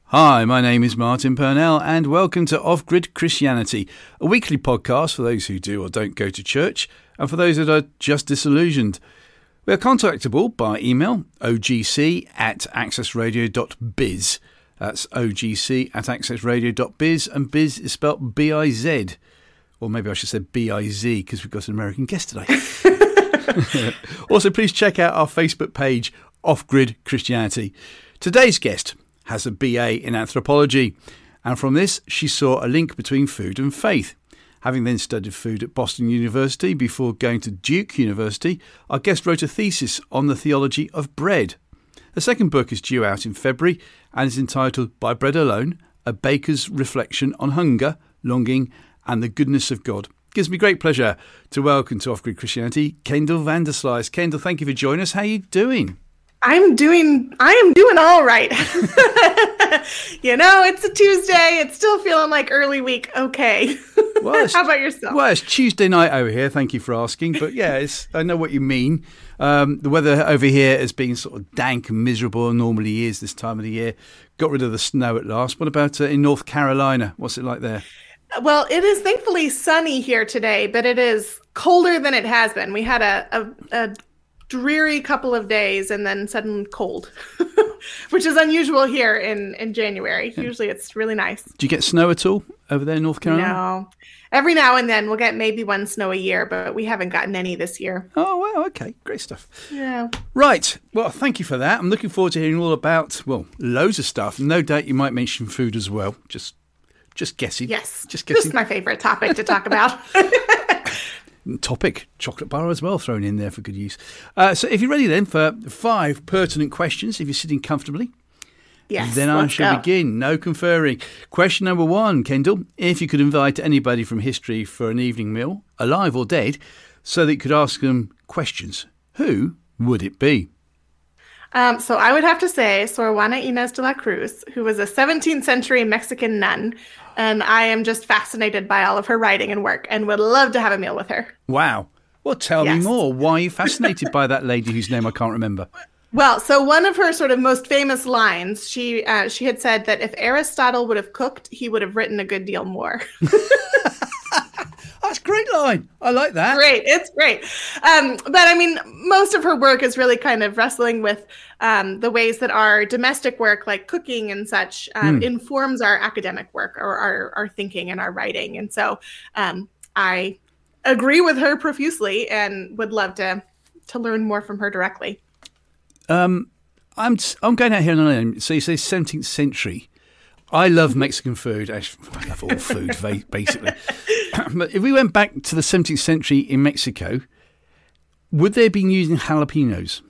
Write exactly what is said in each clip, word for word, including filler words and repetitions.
Hi, my name is Martin Purnell and welcome to Off-Grid Christianity, a weekly podcast for those who do or don't go to church and for those that are just disillusioned. We are contactable by email, ogc at accessradio.biz. That's ogc at accessradio.biz, and biz is spelt B I Z. Or maybe I should say B I Z because we've got an American guest today. Also, please check out our Facebook page, Off-Grid Christianity. Today's guest has a B A in anthropology, and from this she saw a link between food and faith. Having then studied food at Boston University before going to Duke University, our guest wrote a thesis on the theology of bread. The second book is due out in February and is entitled By Bread Alone, A Baker's Reflection on Hunger, Longing and the Goodness of God. It gives me great pleasure to welcome to Off-Grid Christianity, Kendall Vanderslice. Kendall, thank you for joining us. How are you doing? I'm doing, I am doing all right. You know, it's a Tuesday. It's still feeling like early week. Okay. Well, how about yourself? Well, it's Tuesday night over here. Thank you for asking. But yeah, it's, I know what you mean. Um, the weather over here has been sort of dank and miserable, and normally is this time of the year. Got rid of the snow at last. What about uh, in North Carolina? What's it like there? Well, it is thankfully sunny here today, but it is colder than it has been. We had a, a, a dreary couple of days and then sudden cold, which is unusual here in, in January. Yeah. Usually it's really nice. Do you get snow at all over there in North Carolina? No. Every now and then we'll get maybe one snow a year, but we haven't gotten any this year. Oh, well, okay. Great stuff. Yeah. Right. Well, thank you for that. I'm looking forward to hearing all about, well, loads of stuff. No doubt you might mention food as well. Just just guessing. Yes. Just guessing. This is my favorite topic to talk about. Topic, chocolate bar as well thrown in there for good use. Uh, so if you're ready then for five pertinent questions, if you're sitting comfortably, yes, then I shall go. begin. No conferring. Question number one, Kendall. If you could invite anybody from history for an evening meal, alive or dead, so that you could ask them questions, who would it be? Um, so I would have to say Sor Juana Inés de la Cruz, who was a seventeenth century Mexican nun. And I am just fascinated by all of her writing and work and would love to have a meal with her. Wow. Well, tell yes. me more. Why are you fascinated by that lady whose name I can't remember? Well, so one of her sort of most famous lines, she uh, she had said that if Aristotle would have cooked, he would have written a good deal more. That's a great line. I like that. Great. It's great. Um, but I mean, most of her work is really kind of wrestling with um, the ways that our domestic work, like cooking and such, um, mm. informs our academic work or our, our thinking and our writing. And so um, I agree with her profusely and would love to to learn more from her directly. Um, I'm I'm going out here on a limb. So you say seventeenth century. I love Mexican food. I love all food, basically. But if we went back to the seventeenth century in Mexico, would they have been using jalapenos?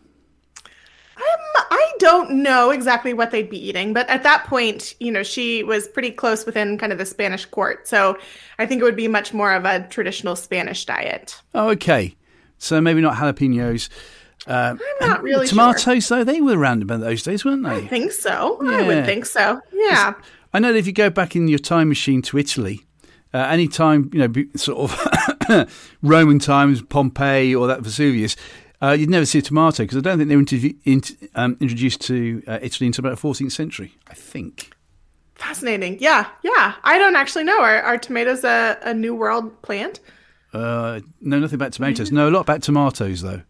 Um, I don't know exactly what they'd be eating, but at that point, you know, she was pretty close within kind of the Spanish court. So I think it would be much more of a traditional Spanish diet. Oh, okay. So maybe not jalapenos. Uh, I'm not really tomatoes, sure. though, they were around about those days, weren't they? I think so. Yeah. I would think so. Yeah. I know that if you go back in your time machine to Italy, uh, any time, you know, sort of Roman times, Pompeii or that Vesuvius, uh, you'd never see a tomato because I don't think they were interv- in, um, introduced to uh, Italy until about the fourteenth century, I think. Fascinating. Yeah, yeah. I don't actually know. Are, are tomatoes a, a New World plant? Uh, no, nothing about tomatoes. No, a lot about tomatoes, though.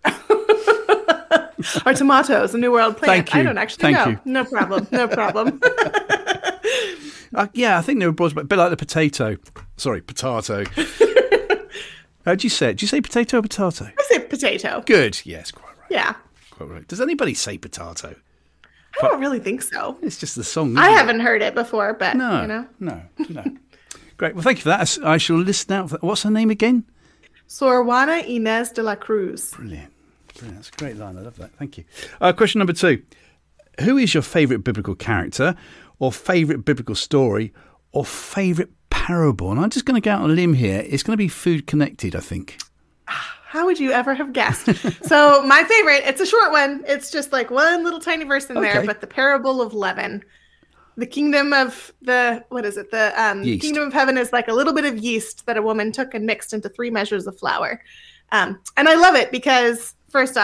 Are tomatoes a New World plant? Thank you. I don't actually Thank know. You. No problem. No problem. uh, yeah, I think they were brought about a bit like the potato. Sorry, potato. How'd you say it? Did you say potato or potato? I say potato. Good. Yes, quite right. Yeah. Quite right. Does anybody say potato? I don't really think so. It's just the song. I it? haven't heard it before, but no, you know. No, no. Great. Well, thank you for that. I shall listen out for that. What's her name again? Sor Juana Inés de la Cruz. Brilliant. Brilliant. That's a great line. I love that. Thank you. Uh, question number two. Who is your favourite biblical character or favourite biblical story or favourite parable? And I'm just going to go out on a limb here. It's going to be food connected, I think. How would you ever have guessed? So my favourite, it's a short one. It's just like one little tiny verse in okay. there, but the parable of leaven. The kingdom of the, what is it? The um, kingdom of heaven is like a little bit of yeast that a woman took and mixed into three measures of flour. Um, and I love it because, first off,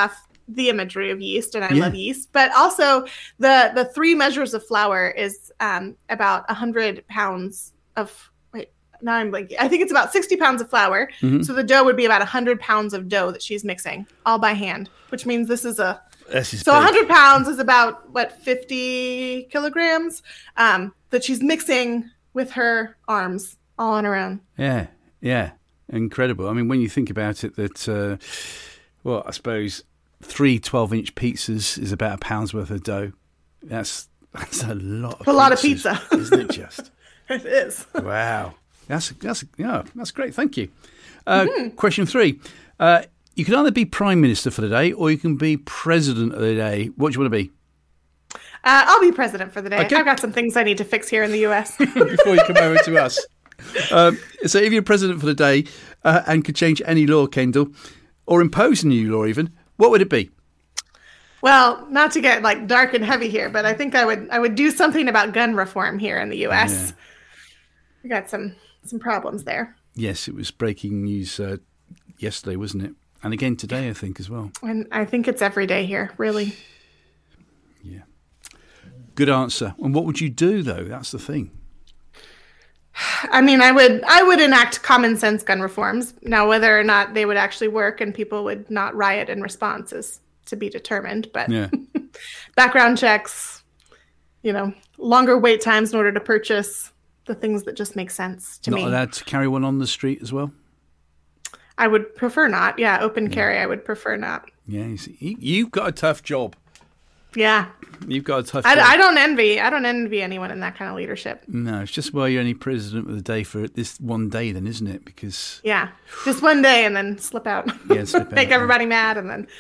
the imagery of yeast, and I Yeah. love yeast. But also the the three measures of flour is um, about one hundred pounds of, wait, now I'm like, I think it's about sixty pounds of flour. Mhm. So the dough would be about one hundred pounds of dough that she's mixing all by hand, which means this is a, This is so big. one hundred pounds is about, what, fifty kilograms um, that she's mixing with her arms all on her own. Yeah, yeah. Incredible. I mean, when you think about it, that, uh, well, I suppose three twelve-inch pizzas is about a pound's worth of dough. That's that's a lot of A lot of pizzas, pizza. isn't it just? It is. Wow. That's, that's, yeah, that's great. Thank you. Uh, Mm-hmm. Question three. Uh, you can either be Prime Minister for the day or you can be President of the day. What do you want to be? Uh, I'll be president for the day. Okay. I've got some things I need to fix here in the U S. Before you come over to us. Um, so if you're president for the day uh, and could change any law, Kendall, or impose a new law even, what would it be? Well, not to get like dark and heavy here, but I think I would I would do something about gun reform here in the U S. Yeah. We got some some problems there. Yes, it was breaking news uh, yesterday, wasn't it? And again today, I think, as well. And I think it's every day here, really. Yeah. Good answer. And what would you do, though? That's the thing. I mean, I would I would enact common sense gun reforms. Now, whether or not they would actually work and people would not riot in response is to be determined. But Yeah. background checks, you know, longer wait times in order to purchase, the things that just make sense to Not me. allowed to carry one on the street as well? I would prefer not. Yeah, open carry, I would prefer not. Yeah. You see, you- you've got a tough job. Yeah. You've got a tough I, job. I don't envy. I don't envy anyone in that kind of leadership. No, it's just why you're only president of the day for this one day then, isn't it? Because, Yeah, just one day and then slip out. Yeah, slip out, Make yeah. everybody mad and then.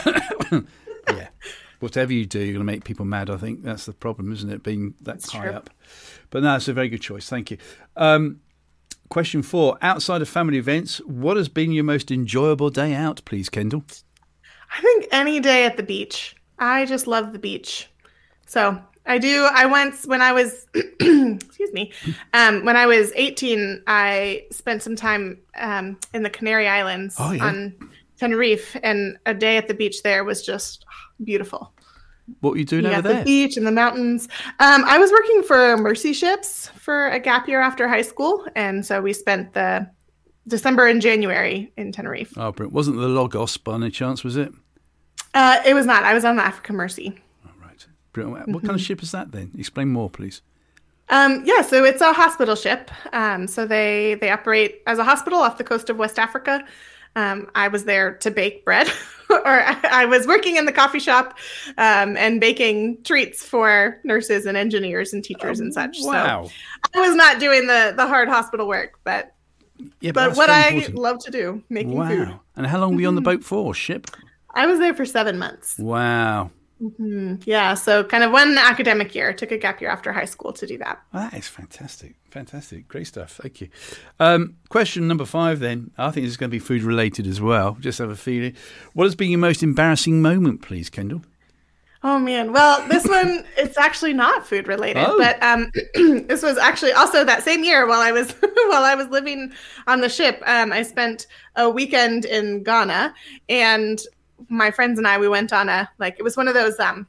yeah, whatever you do, you're going to make people mad, I think. That's the problem, isn't it? Being that That's high true. up. But no, it's a very good choice. Thank you. Um, question four. Outside of family events, what has been your most enjoyable day out, please, Kendall? I think any day at the beach. I just love the beach. So I do. I once, when I was, excuse me, um, when I was eighteen, I spent some time um, in the Canary Islands Oh, yeah. on Tenerife, and a day at the beach there was just beautiful. What were you doing You over got there? the beach and the mountains. Um, I was working for Mercy Ships for a gap year after high school, and so we spent the December and January in Tenerife. Oh, brilliant. Wasn't the Logos by any chance, was it? Uh, it was not. I was on the Africa Mercy. Oh, right. Brilliant. What kind of ship is that then? Explain more, please. Um, yeah, so it's a hospital ship. Um, so they they operate as a hospital off the coast of West Africa. Um, I was there to bake bread, or I, I was working in the coffee shop um, and baking treats for nurses and engineers and teachers and such. Wow. So I was not doing the the hard hospital work, but Yeah, but that's what very I important. love to do, making Wow. food. And how long were you on the boat for? Ship? I was there for seven months. Wow. Mhm. Yeah, so kind of one academic year. Took a gap year after high school to do that. Well, that is fantastic. Fantastic. Great stuff. Thank you. Um, question number five then. I think this is going to be food related as well. Just have a feeling. What has been your most embarrassing moment, please, Kendall? Oh man. Well, this one, it's actually not food related, Oh. but um, this was actually also that same year while I was while I was living on the ship. Um, I spent a weekend in Ghana, and my friends and I, we went on a, like, it was one of those, um,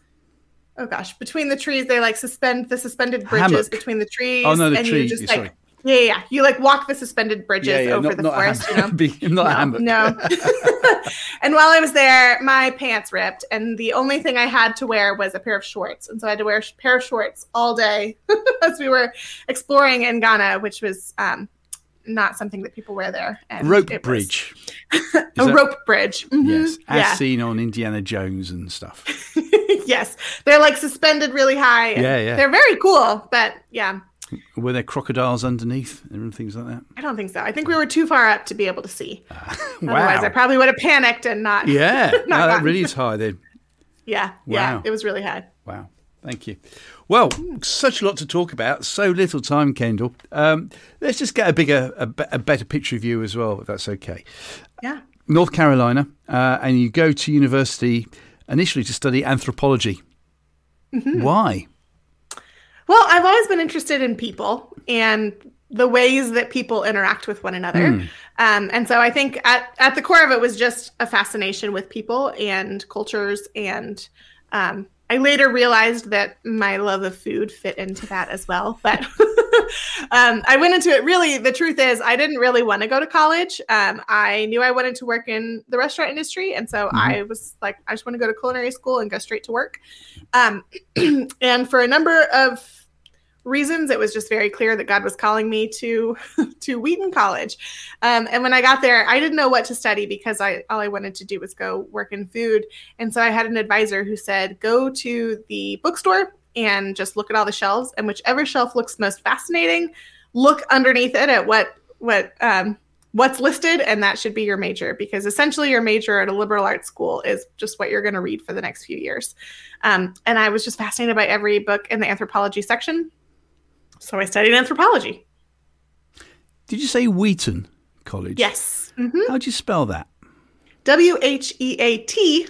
oh gosh, between the trees, they like suspend the suspended bridges Hammock. between the trees. Oh, no, the and tree, you just sorry. like, yeah, yeah, yeah. You like walk the suspended bridges Yeah, yeah, over not, the not a forest, you know? hammock. Be- not a hammock. No. And while I was there, my pants ripped, and the only thing I had to wear was a pair of shorts. And so I had to wear a sh- pair of shorts all day as we were exploring in Ghana, which was um, not something that people wear there. And Rope it was bridge. A Is that- rope bridge. Mhm. Yes. As Yeah. seen on Indiana Jones and stuff. Yes. They're like suspended really high. and Yeah, yeah. They're very cool, but yeah, Were there crocodiles underneath and things like that? I don't think so. I think we were too far up to be able to see. Wow. Otherwise, I probably would have panicked and not. Yeah. not No, that gotten- really is high then. Yeah. Wow. Yeah. It was really high. Wow. Thank you. Well, such a lot to talk about. So little time, Kendall. Um, let's just get a bigger, a, be- a better picture of you as well, if that's okay. Yeah. North Carolina, uh, and you go to university initially to study anthropology. Mm-hmm. Why? Well, I've always been interested in people and the ways that people interact with one another. Mm. Um, and so I think at, at the core of it was just a fascination with people and cultures. And um, I later realized that my love of food fit into that as well. But um, I went into it really, the truth is I didn't really want to go to college. Um, I knew I wanted to work in the restaurant industry. And so mm-hmm. I was like, I just want to go to culinary school and go straight to work. Um, and for a number of reasons, it was just very clear that God was calling me to to Wheaton College. Um, and when I got there, I didn't know what to study because I all I wanted to do was go work in food. And so I had an advisor who said, go to the bookstore and just look at all the shelves, and whichever shelf looks most fascinating, look underneath it at what what um, what's listed, and that should be your major, because essentially your major at a liberal arts school is just what you're going to read for the next few years. Um, and I was just fascinated by every book in the anthropology section. So I studied anthropology. Did you say Wheaton College? Yes. Mm-hmm. How'd you spell that? W H E A T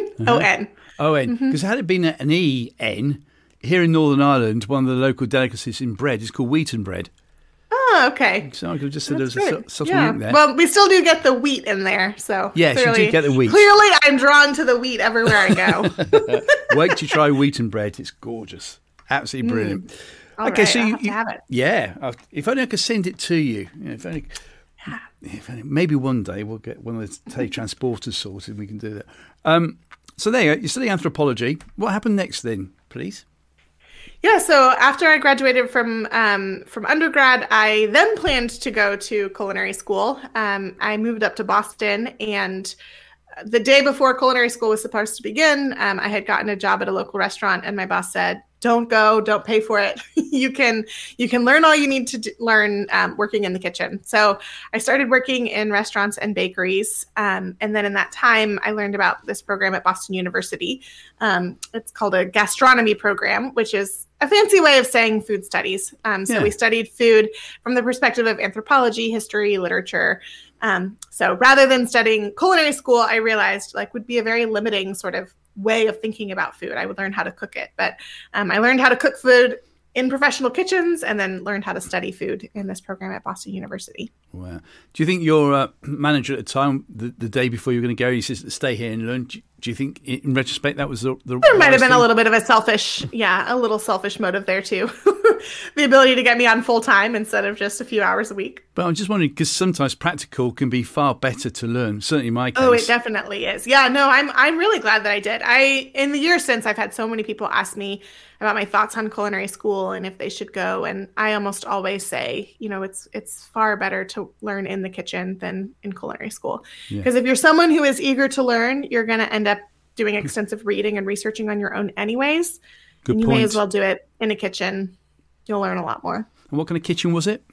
O N. O N. Because had it been an E N, here in Northern Ireland, one of the local delicacies in bread is called wheaten bread. Oh, okay. So I could just say there was a good. subtle yeah. link there. Well, we still do get the wheat in there. So yes, clearly, you do get the wheat. Clearly, I'm drawn to the wheat everywhere I go. Wait to try wheaten bread. It's gorgeous. Absolutely brilliant. Mm. All okay, right, so I'll you, have to have it. yeah, if only I could send it to you. you know, if only, yeah. if only, maybe one day we'll get one of the teletransporters sorted and we can do that. Um, so there you go. You study anthropology. What happened next then, please? Yeah, so after I graduated from um, from undergrad, I then planned to go to culinary school. Um, I moved up to Boston, and the day before culinary school was supposed to begin, um, I had gotten a job at a local restaurant, and my boss said, don't go, don't pay for it. you can you can learn all you need to d- learn um, working in the kitchen. So I started working in restaurants and bakeries. Um, and then in that time, I learned about this program at Boston University. Um, it's called a gastronomy program, which is a fancy way of saying food studies. Um, so yeah. we studied food from the perspective of anthropology, history, literature. Um, so rather than studying culinary school, I realized like would be a very limiting sort of way of thinking about food. I would learn how to cook it, but um, I learned how to cook food in professional kitchens and then learned how to study food in this program at Boston University. Wow. Do you think your uh, manager at the time, the, the day before you were going to go, he says, stay here and learn? Do you, do you think in retrospect that was the, the There might have been thing? a little bit of a selfish, yeah, a little selfish motive there too. The ability to get me on full time instead of just a few hours a week. But I'm just wondering, because sometimes practical can be far better to learn, certainly in my case. Oh, it definitely is. Yeah, no, I'm I'm really glad that I did. I in the years since, I've had so many people ask me about my thoughts on culinary school and if they should go. And I almost always say, you know, it's it's far better to learn in the kitchen than in culinary school. Because yeah. if you're someone who is eager to learn, you're going to end up doing extensive reading and researching on your own anyways. Good and you point. may as well do it in a kitchen. You'll learn a lot more. And what kind of kitchen was it?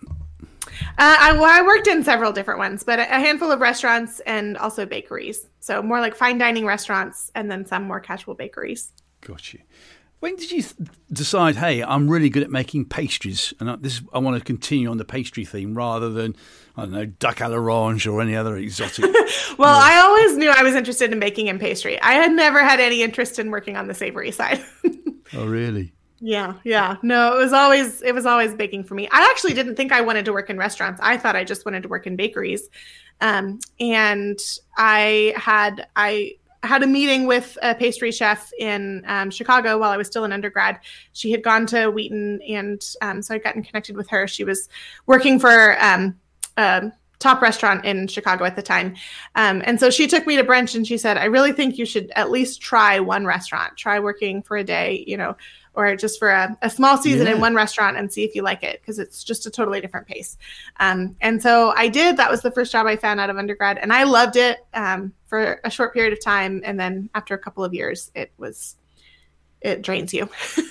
Uh, I, well, I worked in several different ones, but a, a handful of restaurants and also bakeries. So more like fine dining restaurants and then some more casual bakeries. Got you. When did you th- decide, hey, I'm really good at making pastries, and I, this I want to continue on the pastry theme rather than, I don't know, duck à l'orange or any other exotic? Well, yeah. I always knew I was interested in baking and pastry. I had never had any interest in working on the savory side. Oh, really? Yeah, yeah. No, it was always it was always baking for me. I actually didn't think I wanted to work in restaurants. I thought I just wanted to work in bakeries. Um, and I had I had a meeting with a pastry chef in um, Chicago while I was still an undergrad. She had gone to Wheaton, and um, so I'd gotten connected with her. She was working for um, a top restaurant in Chicago at the time. Um, and so she took me to brunch and she said, I really think you should at least try one restaurant, try working for a day, you know, or just for a, a small season yeah. in one restaurant and see if you like it, because it's just a totally different pace. Um, and so I did. That was the first job I found out of undergrad, and I loved it um, for a short period of time. And then after a couple of years, it was, it drains you.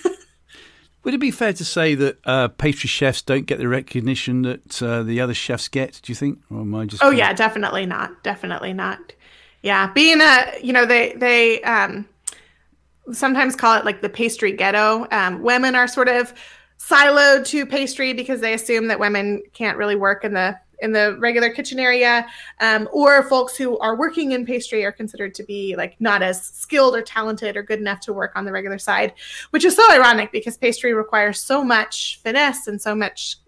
Would it be fair to say that uh, pastry chefs don't get the recognition that uh, the other chefs get, do you think? Or am I just? Oh, yeah, definitely not. Definitely not. Yeah. Being a, you know, they, they, um, sometimes call it like the pastry ghetto. Um, women are sort of siloed to pastry because they assume that women can't really work in the in the regular kitchen area, um, or folks who are working in pastry are considered to be like not as skilled or talented or good enough to work on the regular side, which is so ironic because pastry requires so much finesse and so much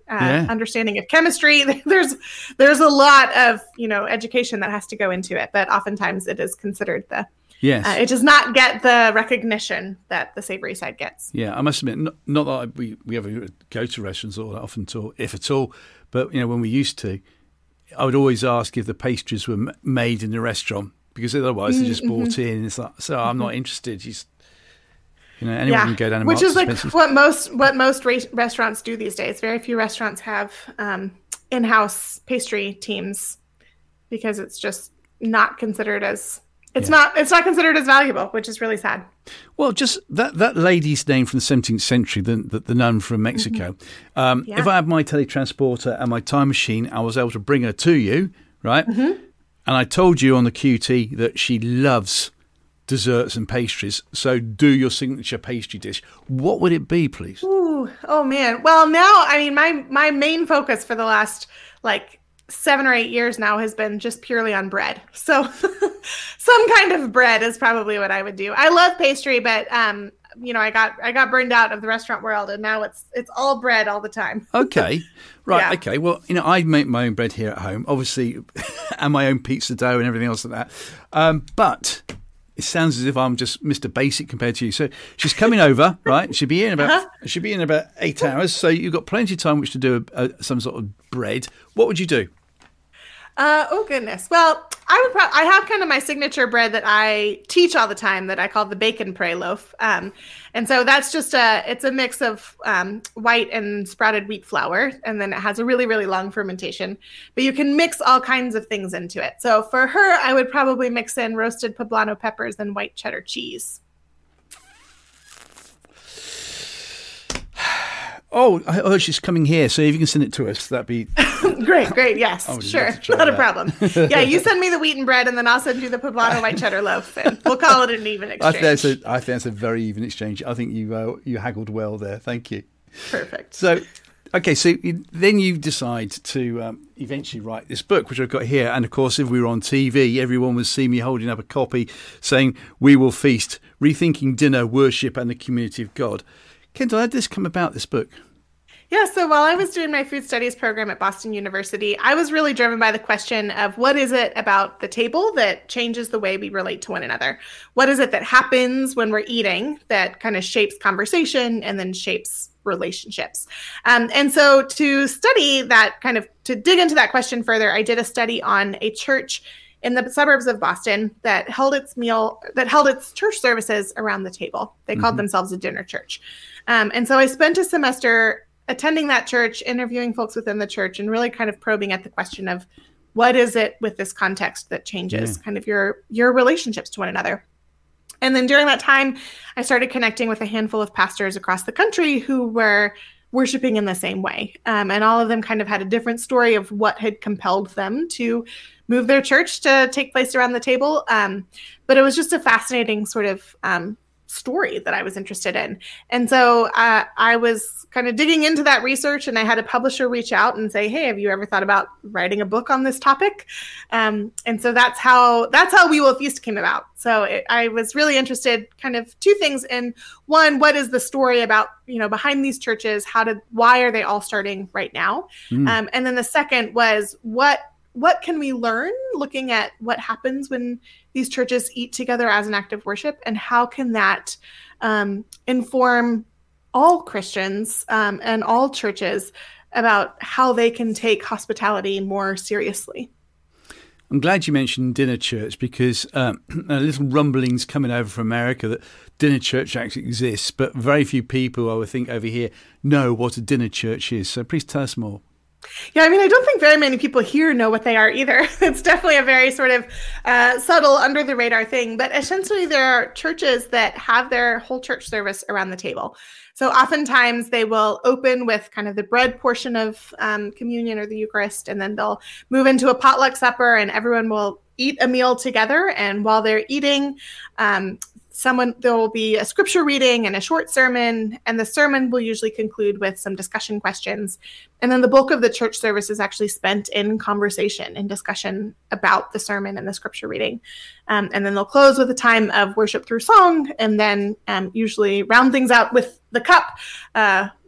uh, yeah. understanding of chemistry. There's there's a lot of, you know, education that has to go into it, but oftentimes it is considered the Yes. Uh, it does not get the recognition that the savory side gets. Yeah, I must admit, not, not that we, we ever go to restaurants all that often, at all, if at all, but you know, when we used to, I would always ask if the pastries were m- made in the restaurant, because otherwise they're just mm-hmm. bought in. It's like, so I'm not interested. You, just, you know, anyone yeah. can go down and which is like Spencer's. what most what most ra- restaurants do these days. Very few restaurants have um, in-house pastry teams because it's just not considered as It's yeah. not. It's not considered as valuable, which is really sad. Well, just that, that lady's name from the seventeenth century, the, the, the nun from Mexico. Mm-hmm. Um, yeah. If I had my teletransporter and my time machine, I was able to bring her to you, right? Mm-hmm. And I told you on the Q T that she loves desserts and pastries. So do your signature pastry dish. What would it be, please? Ooh, oh man. Well, now I mean, my my main focus for the last like. seven or eight years now has been just purely on bread. So some kind of bread is probably what I would do. I love pastry, but um, you know, I got I got burned out of the restaurant world, and now it's it's all bread all the time. Okay, right. Yeah. Okay. Well, you know, I make my own bread here at home, obviously, and my own pizza dough and everything else like that. Um, but it sounds as if I'm just Mister Basic compared to you. So she's coming over, right? She'll be in about uh-huh. she'll be in about eight hours. So you've got plenty of time which to do a, a, some sort of bread. What would you do? Uh, oh goodness. Well, I would. Pro- I have kind of my signature bread that I teach all the time that I call the bacon pray loaf. Um, and so that's just a. It's a mix of um, white and sprouted wheat flour, and then it has a really really long fermentation. But you can mix all kinds of things into it. So for her, I would probably mix in roasted poblano peppers and white cheddar cheese. Oh, I heard she's coming here, so if you can send it to us, that'd be... great, great, yes, sure, not that. a problem. Yeah, you send me the wheaten bread, and then I'll send you the poblano white cheddar loaf, and we'll call it an even exchange. I think that's a, I think that's a very even exchange. I think you uh, you haggled well there. Thank you. Perfect. So, okay, so you, then you decide to um, eventually write this book, which I've got here, and of course, if we were on T V, everyone would see me holding up a copy saying, "We will feast, rethinking dinner, worship, and the community of God." Kendall, how did this come about, this book? Yeah, so while I was doing my food studies program at Boston University, I was really driven by the question of what is it about the table that changes the way we relate to one another? What is it that happens when we're eating that kind of shapes conversation and then shapes relationships? Um, and so to study that, kind of to dig into that question further, I did a study on a church in the suburbs of Boston that held its meal, that held its church services around the table. They mm-hmm. called themselves a dinner church. Um, and so I spent a semester attending that church, interviewing folks within the church, and really kind of probing at the question of what is it with this context that changes yeah. kind of your your relationships to one another. And then during that time, I started connecting with a handful of pastors across the country who were worshiping in the same way. Um, and all of them kind of had a different story of what had compelled them to move their church to take place around the table. Um, but it was just a fascinating sort of um, story that I was interested in. And so uh, I was kind of digging into that research, and I had a publisher reach out and say, "Hey, have you ever thought about writing a book on this topic?" Um, and so that's how that's how We Will Feast came about. So it, I was really interested, kind of two things. In one, what is the story about, you know, behind these churches? How did why are they all starting right now? Mm. Um, and then the second was what what can we learn looking at what happens when these churches eat together as an act of worship, and how can that um, inform all Christians um, and all churches about how they can take hospitality more seriously? I'm glad you mentioned dinner church, because um, a little rumblings coming over from America that dinner church actually exists, but very few people, I would think, over here know what a dinner church is. So please tell us more. Yeah, I mean, I don't think very many people here know what they are either. It's definitely a very sort of uh, subtle, under the radar thing. But essentially, there are churches that have their whole church service around the table. So oftentimes they will open with kind of the bread portion of um, communion or the Eucharist, and then they'll move into a potluck supper, and everyone will eat a meal together. And while they're eating, um, Someone there will be a scripture reading and a short sermon, and the sermon will usually conclude with some discussion questions. And then the bulk of the church service is actually spent in conversation and discussion about the sermon and the scripture reading. Um, and then they'll close with a time of worship through song, and then um, usually round things out with the cup, uh,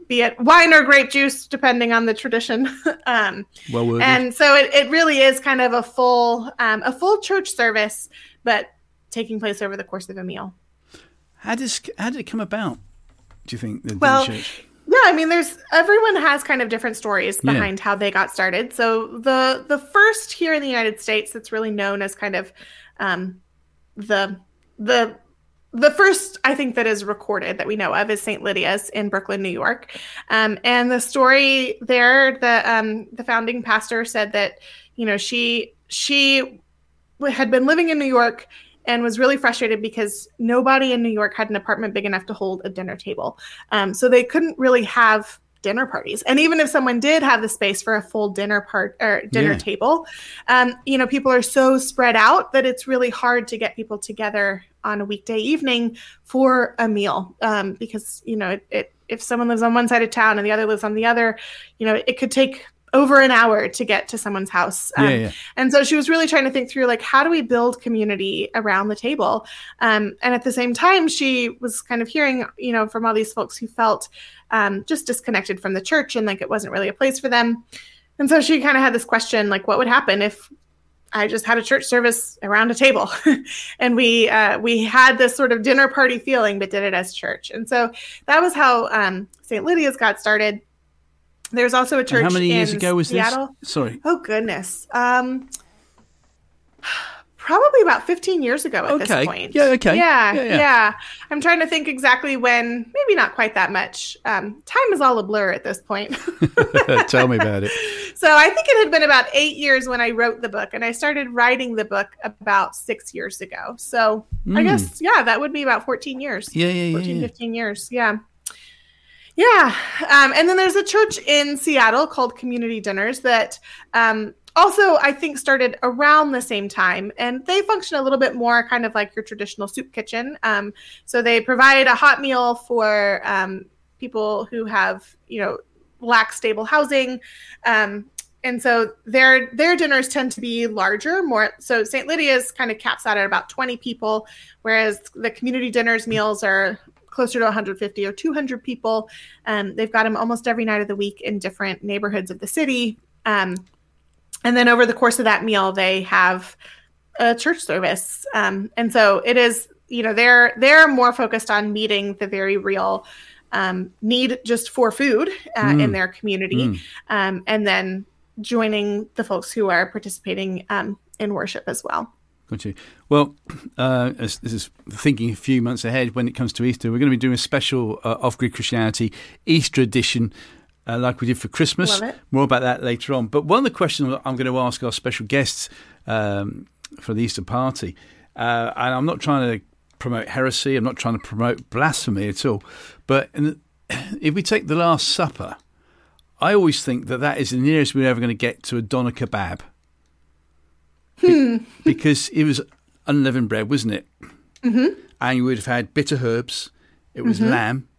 be it wine or grape juice, depending on the tradition. um, well worded. And so it, it really is kind of a full um, a full church service, but taking place over the course of a meal. How does how did it come about? Do you think the well, dinner church? Yeah, I mean, there's everyone has kind of different stories behind yeah. how they got started. So the the first here in the United States that's really known as kind of um, the the the first I think that is recorded that we know of is Saint Lydia's in Brooklyn, New York, um, and the story there, the um, the founding pastor said that you know she she had been living in New York and was really frustrated because nobody in New York had an apartment big enough to hold a dinner table. Um, so they couldn't really have dinner parties. And even if someone did have the space for a full dinner part or dinner yeah. table, um, you know, people are so spread out that it's really hard to get people together on a weekday evening for a meal. Um, because, you know, it, it, if someone lives on one side of town and the other lives on the other, you know, it could take over an hour to get to someone's house. Um, yeah, yeah. And so she was really trying to think through, like, how do we build community around the table? Um, and at the same time, she was kind of hearing, you know, from all these folks who felt um, just disconnected from the church and like it wasn't really a place for them. And so she kind of had this question, like, what would happen if I just had a church service around a table and we uh, we had this sort of dinner party feeling, but did it as church? And so that was how um, Saint Lydia's got started. There's also a church. And how many years in ago was Seattle. this? Sorry. Oh goodness. Um, probably about fifteen years ago at okay. this point. Yeah. Okay. Yeah, yeah, yeah. Yeah. I'm trying to think exactly when. Maybe not quite that much. Um, time is all a blur at this point. Tell me about it. So I think it had been about eight years when I wrote the book, and I started writing the book about six years ago. So mm. I guess yeah, that would be about fourteen years. Yeah. Yeah. fourteen, yeah, yeah. fifteen years. Yeah. Yeah. Um, and then there's a church in Seattle called Community Dinners that um, also, I think, started around the same time. And they function a little bit more kind of like your traditional soup kitchen. Um, so they provide a hot meal for um, people who have, you know, lack stable housing. Um, and so their their dinners tend to be larger, more. So Saint Lydia's kind of caps out at about twenty people, whereas the Community Dinners meals are closer to one hundred fifty or two hundred people. Um, they've got them almost every night of the week in different neighborhoods of the city. Um, and then over the course of that meal, they have a church service. Um, and so it is, you know, they're, they're more focused on meeting the very real um, need just for food uh, mm. in their community. Mm. Um, and then joining the folks who are participating um, in worship as well. Got you. Well, uh, this is thinking a few months ahead when it comes to Easter. We're going to be doing a special uh, Off-Grid Christianity Easter edition uh, like we did for Christmas. Love it. More about that later on. But one of the questions I'm going to ask our special guests um, for the Easter party, uh, and I'm not trying to promote heresy, I'm not trying to promote blasphemy at all, but in the, if we take the Last Supper, I always think that that is the nearest we're ever going to get to a doner kebab. Be- because it was unleavened bread, wasn't it? Mm-hmm. And you would have had bitter herbs. It was mm-hmm. lamb.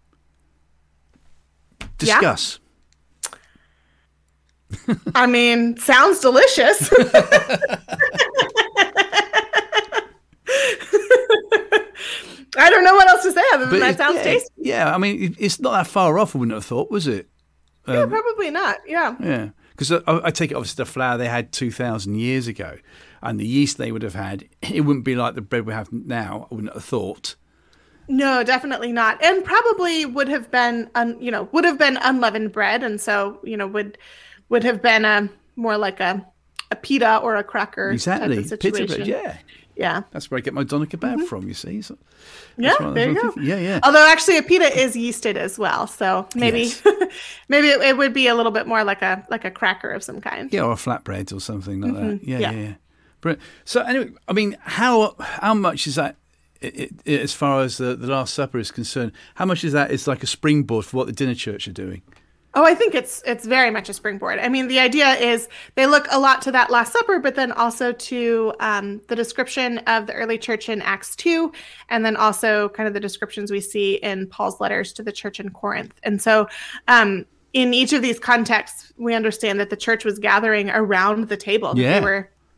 Discuss. Yeah. I mean, sounds delicious. I don't know what else to say other than but that sounds yeah, tasty. Yeah, I mean, it's not that far off, I wouldn't have thought, was it? Um, yeah, probably not. Yeah. Yeah. Because I, I take it, obviously, the flour they had two thousand years ago and the yeast they would have had, it wouldn't be like the bread we have now, I wouldn't have thought. No, definitely not. And probably would have been, un, you know, would have been unleavened bread. And so, you know, would would have been a more like a, a pita or a cracker exactly. type of situation. Pita bread, yeah. Yeah. That's where I get my doner kebab mm-hmm. from, you see. So yeah, there you go. Thinking. Yeah, yeah. Although actually a pita is yeasted as well. So maybe yes. maybe it, it would be a little bit more like a like a cracker of some kind. Yeah, or a flatbread or something like mm-hmm. that. Yeah, yeah, yeah, yeah. Brilliant. So anyway, I mean, how how much is that, it, it, as far as the, the Last Supper is concerned, how much is that is like a springboard for what the dinner church are doing? Oh, I think it's it's very much a springboard. I mean, the idea is they look a lot to that Last Supper, but then also to um, the description of the early church in Acts two, and then also kind of the descriptions we see in Paul's letters to the church in Corinth. And so um, in each of these contexts, we understand that the church was gathering around the table. Yeah. They were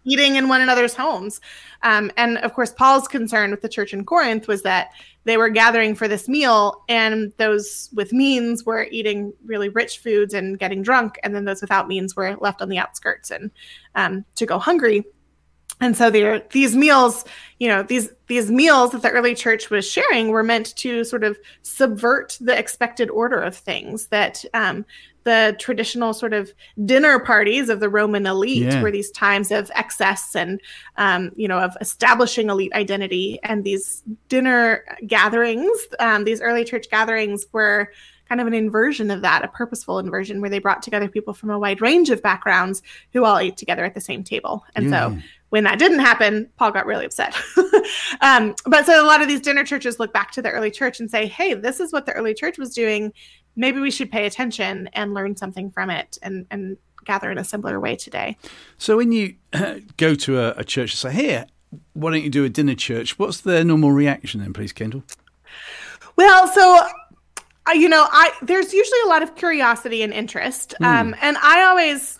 eating in one another's homes. Um, and of course, Paul's concern with the church in Corinth was that they were gathering for this meal, and those with means were eating really rich foods and getting drunk, and then those without means were left on the outskirts and um, to go hungry. And so there, these meals, you know, these these meals that the early church was sharing were meant to sort of subvert the expected order of things, that um, the traditional sort of dinner parties of the Roman elite yeah. were these times of excess and, um, you know, of establishing elite identity. And these dinner gatherings, um, these early church gatherings were kind of an inversion of that, a purposeful inversion where they brought together people from a wide range of backgrounds who all ate together at the same table. And yeah. so when that didn't happen, Paul got really upset. um, but so a lot of these dinner churches look back to the early church and say, hey, this is what the early church was doing. Maybe we should pay attention and learn something from it and, and gather in a similar way today. So when you go to a, a church and say, hey, why don't you do a dinner church? What's their normal reaction then, please, Kendall? Well, so... Uh, you know, I there's usually a lot of curiosity and interest. Mm. Um, and I always,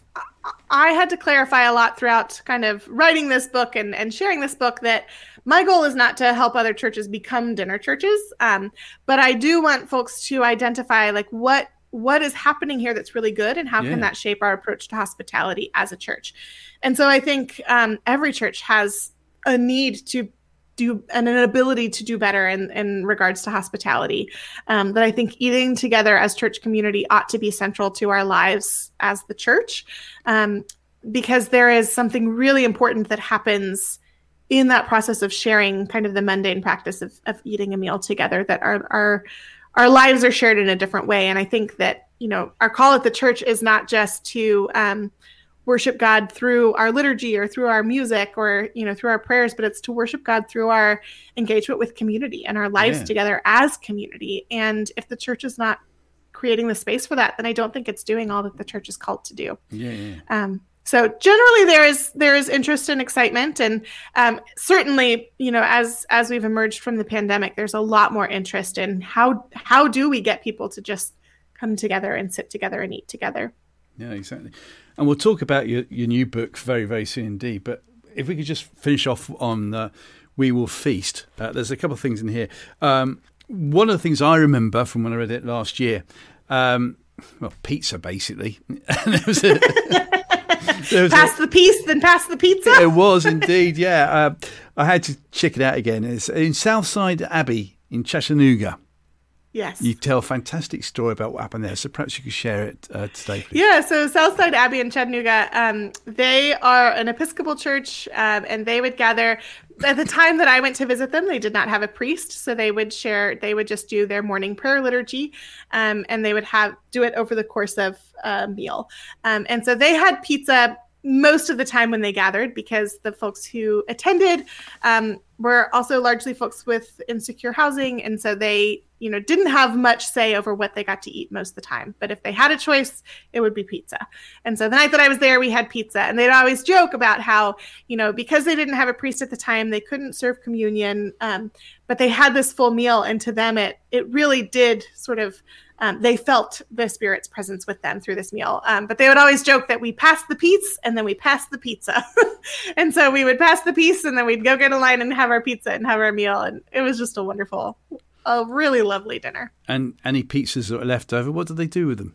I had to clarify a lot throughout kind of writing this book and, and sharing this book that my goal is not to help other churches become dinner churches. Um, but I do want folks to identify like what what is happening here that's really good, and how yeah. can that shape our approach to hospitality as a church. And so I think um, every church has a need to do and an ability to do better in, in regards to hospitality. Um, that I think eating together as church community ought to be central to our lives as the church, um, because there is something really important that happens in that process of sharing kind of the mundane practice of, of eating a meal together, that our, our, our lives are shared in a different way. And I think that, you know, our call at the church is not just to, um, worship God through our liturgy or through our music or, you know, through our prayers, but it's to worship God through our engagement with community and our lives yeah. together as community. And if the church is not creating the space for that, then I don't think it's doing all that the church is called to do. Yeah. yeah. Um, so generally there is, there is interest and excitement. And um, certainly, you know, as, as we've emerged from the pandemic, there's a lot more interest in how, how do we get people to just come together and sit together and eat together. Yeah, exactly. And we'll talk about your, your new book very, very soon indeed. But if we could just finish off on uh, We Will Feast. Uh, there's a couple of things in here. Um, one of the things I remember from when I read it last year, um, well, pizza, basically. there was a, there was pass a, the piece, then pass the pizza. It was indeed, yeah. Uh, I had to check it out again. It's in Southside Abbey in Chattanooga. Yes. You tell a fantastic story about what happened there, so perhaps you could share it uh, today, please. Yeah, so Southside Abbey in Chattanooga, um, they are an Episcopal church, um, and they would gather. At the time that I went to visit them, they did not have a priest, so they would share, they would just do their morning prayer liturgy, um, and they would have do it over the course of a meal. Um, and so they had pizza most of the time when they gathered, because the folks who attended um, were also largely folks with insecure housing. And so they, you know, didn't have much say over what they got to eat most of the time. But if they had a choice, it would be pizza. And so the night that I was there, we had pizza. And they'd always joke about how, you know, because they didn't have a priest at the time, they couldn't serve communion. Um, but they had this full meal. And to them, it it really did sort of, Um, they felt the Spirit's presence with them through this meal. Um, but they would always joke that we passed the piece and then we passed the pizza. And so we would pass the piece and then we'd go get a line and have our pizza and have our meal. And it was just a wonderful, a really lovely dinner. And any pizzas that were left over, what did they do with them?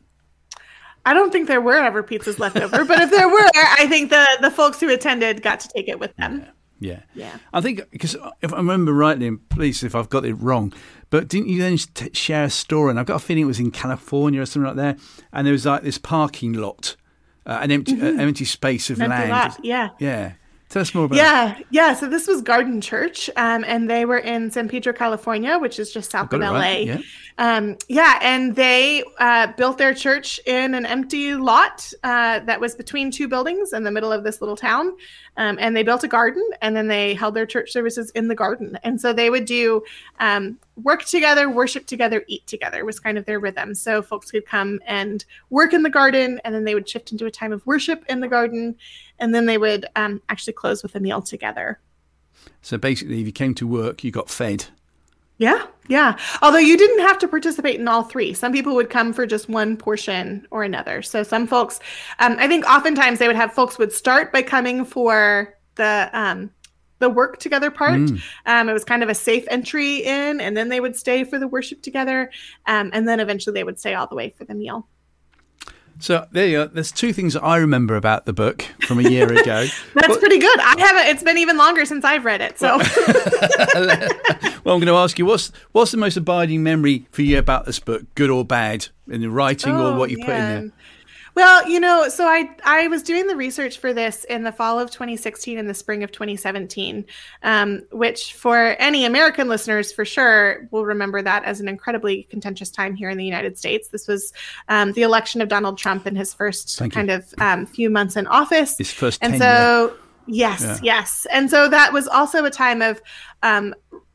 I don't think there were ever pizzas left over, but if there were, I think the, the folks who attended got to take it with them. Yeah. Yeah. yeah. I think, because if I remember rightly, and please if I've got it wrong, but didn't you then t- share a story? And I've got a feeling it was in California or something like that. And there was like this parking lot, uh, an empty, mm-hmm. uh, empty space of an land. Lot, yeah. Yeah. Tell us more about yeah, it. Yeah, yeah. So this was Garden Church, um, and they were in San Pedro, California, which is just south of L A. Right. Yeah. Um, yeah, and they uh, built their church in an empty lot uh, that was between two buildings in the middle of this little town. Um, and they built a garden, and then they held their church services in the garden. And so they would do um, work together, worship together, eat together was kind of their rhythm. So folks could come and work in the garden, and then they would shift into a time of worship in the garden, and then they would um, actually close with a meal together. So basically, if you came to work, you got fed. Yeah, yeah. Although you didn't have to participate in all three. Some people would come for just one portion or another. So some folks, um, I think oftentimes they would have folks would start by coming for the um, the work together part. Mm. Um, it was kind of a safe entry in, and then they would stay for the worship together, um, and then eventually they would stay all the way for the meal. So there you go. There's two things that I remember about the book from a year ago. That's well, pretty good. I haven't. It's been even longer since I've read it. So, well, I'm going to ask you, what's what's the most abiding memory for you about this book, good or bad, in the writing oh, or what you man. put in there? Well, you know, so I I was doing the research for this in the fall of twenty sixteen and the spring of twenty seventeen, um, which for any American listeners for sure will remember that as an incredibly contentious time here in the United States. This was um, the election of Donald Trump in his first Thank kind you. of um, few months in office. His first and tenure. so yes, yeah. yes, and so that was also a time of um,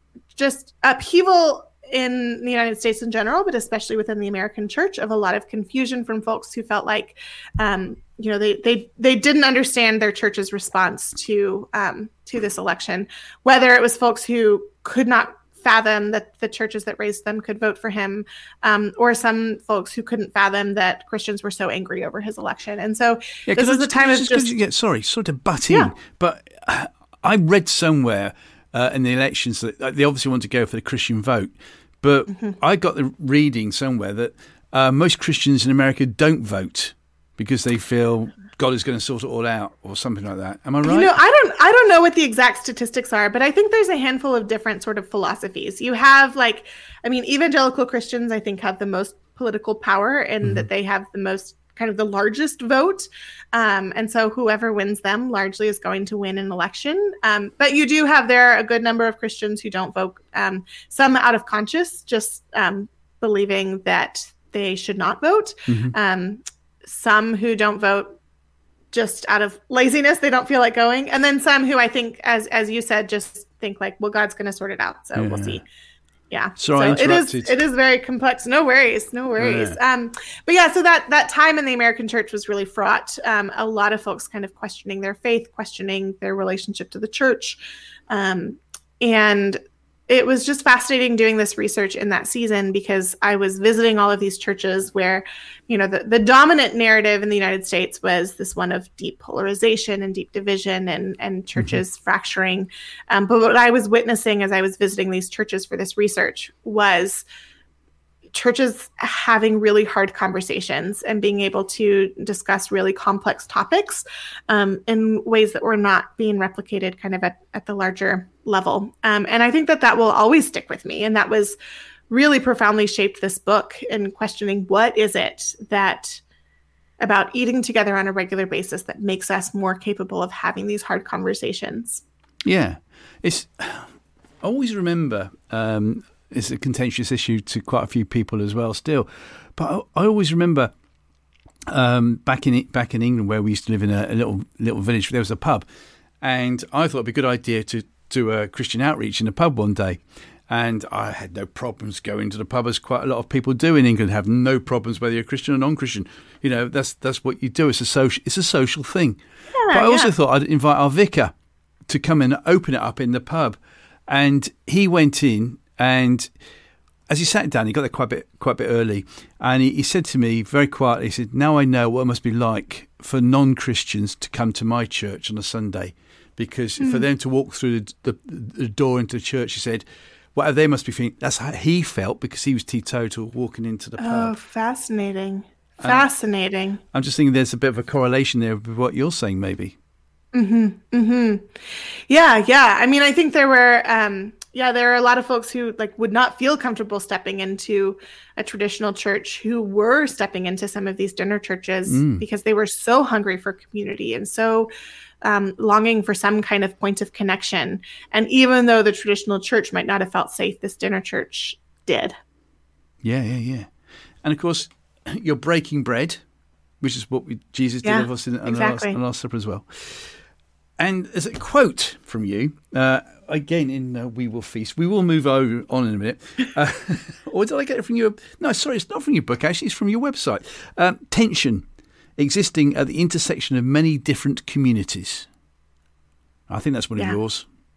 just upheaval in the United States in general, but especially within the American church, of a lot of confusion from folks who felt like, um, you know, they they they didn't understand their church's response to um, to this election, whether it was folks who could not fathom that the churches that raised them could vote for him, um, or some folks who couldn't fathom that Christians were so angry over his election. And so yeah, this was the time of just, just... Yeah, sorry, sort of butt yeah. in, but uh, I read somewhere uh, in the elections that they obviously want to go for the Christian vote. But mm-hmm. I got the reading somewhere that uh, most Christians in America don't vote because they feel God is going to sort it all out or something like that. Am I right? You know, I don't I don't know what the exact statistics are, but I think there's a handful of different sort of philosophies. You have like, I mean, evangelical Christians, I think, have the most political power and mm-hmm. that they have the most kind of the largest vote. Um, and so whoever wins them largely is going to win an election. Um, but you do have there a good number of Christians who don't vote, um, some out of conscience, just um, believing that they should not vote. Mm-hmm. Um, some who don't vote just out of laziness, they don't feel like going. And then some who I think, as as you said, just think like, well, God's going to sort it out. So yeah. we'll see. Yeah. So, so I it is it is very complex. No worries. No worries. Yeah. Um, but yeah, so that that time in the American church was really fraught. Um, a lot of folks kind of questioning their faith, questioning their relationship to the church. Um, and it was just fascinating doing this research in that season because I was visiting all of these churches where, you know, the, the dominant narrative in the United States was this one of deep polarization and deep division and, and churches mm-hmm. fracturing. Um, but what I was witnessing as I was visiting these churches for this research was churches having really hard conversations and being able to discuss really complex topics um, in ways that were not being replicated kind of at, at the larger level. Um, and I think that that will always stick with me. And that was really profoundly shaped this book in questioning what is it that about eating together on a regular basis that makes us more capable of having these hard conversations. Yeah. It's, I always remember, um, it's a contentious issue to quite a few people as well still. But I, I always remember um, back in back in England where we used to live in a, a little little village, there was a pub. And I thought it'd be a good idea to do a Christian outreach in a pub one day. And I had no problems going to the pub, as quite a lot of people do in England, have no problems whether you're Christian or non-Christian. You know, that's that's what you do. It's a social, it's a social thing. Yeah, but I also yeah. thought I'd invite our vicar to come and open it up in the pub. And he went in, and as he sat down, he got there quite a bit, quite a bit early, and he, he said to me very quietly, he said, "Now I know what it must be like for non-Christians to come to my church on a Sunday, because mm. for them to walk through the, the, the door into the church," he said, whatever they must be thinking, that's how he felt because he was teetotal walking into the pub. Oh, fascinating. Fascinating. Um, I'm just thinking there's a bit of a correlation there with what you're saying, maybe. Mm-hmm. Mm-hmm. Yeah, yeah. I mean, I think there were, um, yeah, there are a lot of folks who like would not feel comfortable stepping into a traditional church who were stepping into some of these dinner churches mm. because they were so hungry for community and so um, longing for some kind of point of connection. And even though the traditional church might not have felt safe, this dinner church did. Yeah, yeah, yeah. And of course, you're breaking bread, which is what we, Jesus yeah, did of us in, on, exactly. the last, on the Last Supper as well. And there's a quote from you, uh, again in uh, We Will Feast. We will move over on in a minute. Uh, or did I get it from your... No, sorry, it's not from your book, actually. It's from your website. Um, tension existing at the intersection of many different communities. I think that's one yeah. of yours.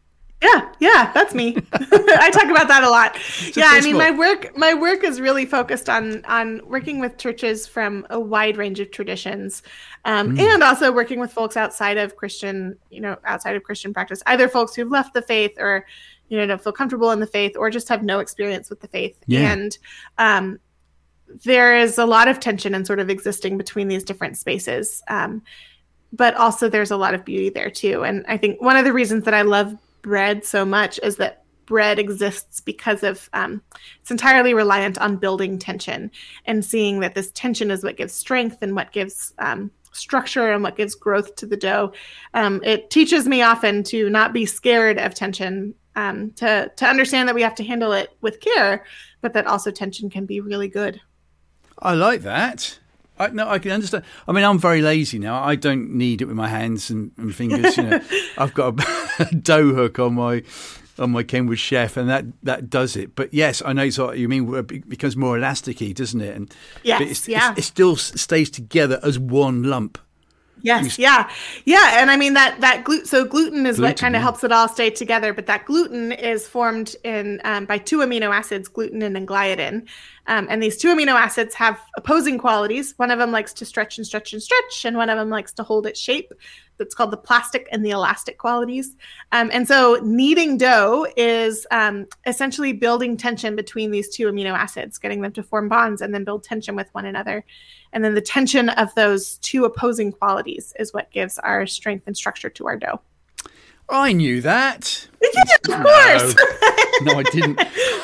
Yeah, yeah, that's me. I talk about that a lot. So yeah, I first mean, of all- my work my work is really focused on on working with churches from a wide range of traditions, um, and also working with folks outside of Christian, you know, outside of Christian practice, either folks who've left the faith or, you know, don't feel comfortable in the faith or just have no experience with the faith. Yeah. And um, there is a lot of tension and sort of existing between these different spaces. Um, but also there's a lot of beauty there too. And I think one of the reasons that I love bread so much is that bread exists because of um, it's entirely reliant on building tension and seeing that this tension is what gives strength and what gives um, structure and what gives growth to the dough. Um, it teaches me often to not be scared of tension, um, to to understand that we have to handle it with care, but that also tension can be really good. I like that. I, no, I can understand. I mean, I'm very lazy now. I don't knead it with my hands and, and fingers. You know, I've got a dough hook on my on my Kenwood Chef, and that, that does it. But yes, I know what you mean. It becomes more elasticy, doesn't it? And yes, but it's, yeah. it's, it still stays together as one lump. Yes, yeah, yeah, and I mean that that gluten. So gluten is Gluten, what kind of yeah. helps it all stay together. But that gluten is formed in um, by two amino acids, glutenin and gliadin, um, and these two amino acids have opposing qualities. One of them likes to stretch and stretch and stretch, and one of them likes to hold its shape. That's called the plastic and the elastic qualities. Um, and so kneading dough is um, essentially building tension between these two amino acids, getting them to form bonds and then build tension with one another. And then the tension of those two opposing qualities is what gives our strength and structure to our dough. I knew that. Yeah, of course. No, no I didn't.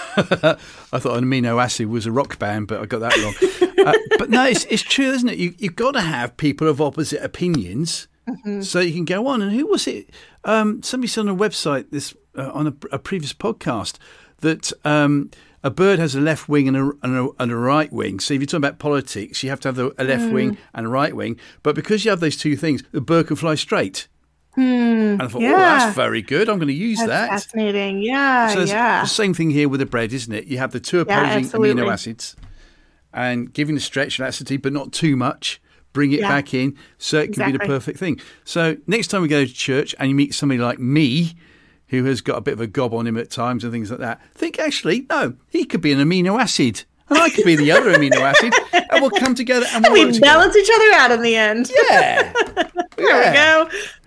I thought an amino acid was a rock band, but I got that wrong. uh, but no, it's, it's true, isn't it? You, you've got to have people of opposite opinions. Mm-hmm. So you can go on. And who was it? Um, somebody said on a website, this uh, on a, a previous podcast, that um, a bird has a left wing and a, and, a, and a right wing. So if you're talking about politics, you have to have the, a left mm. wing and a right wing. But because you have those two things, the bird can fly straight. Mm, and I thought, yeah. oh, that's very good. I'm going to use that's that. Fascinating. Yeah, so yeah. The same thing here with the bread, isn't it? You have the two opposing yeah, amino acids and giving the stretch laxity, but not too much. Bring it yeah. back in so it can exactly. be the perfect thing. So next time we go to church and you meet somebody like me who has got a bit of a gob on him at times and things like that, think actually, no, he could be an amino acid and I could be the other amino acid and we'll come together and we'll we balance each other out in the end. Yeah. There yeah.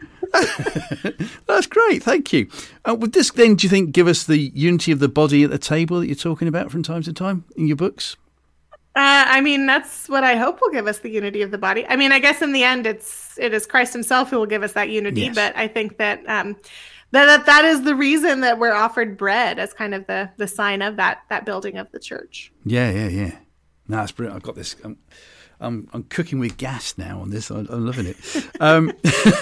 we go. That's great. Thank you. Uh, would this then, do you think, give us the unity of the body at the table that you're talking about from time to time in your books? Uh, I mean, that's what I hope will give us the unity of the body. I mean, I guess in the end, it's it is Christ himself who will give us that unity. Yes. But I think that, um, that that that is the reason that we're offered bread as kind of the the sign of that that building of the church. Yeah, yeah, yeah. No, that's brilliant. I've got this. I'm, I'm, I'm cooking with gas now on this. I'm, I'm loving it. Um,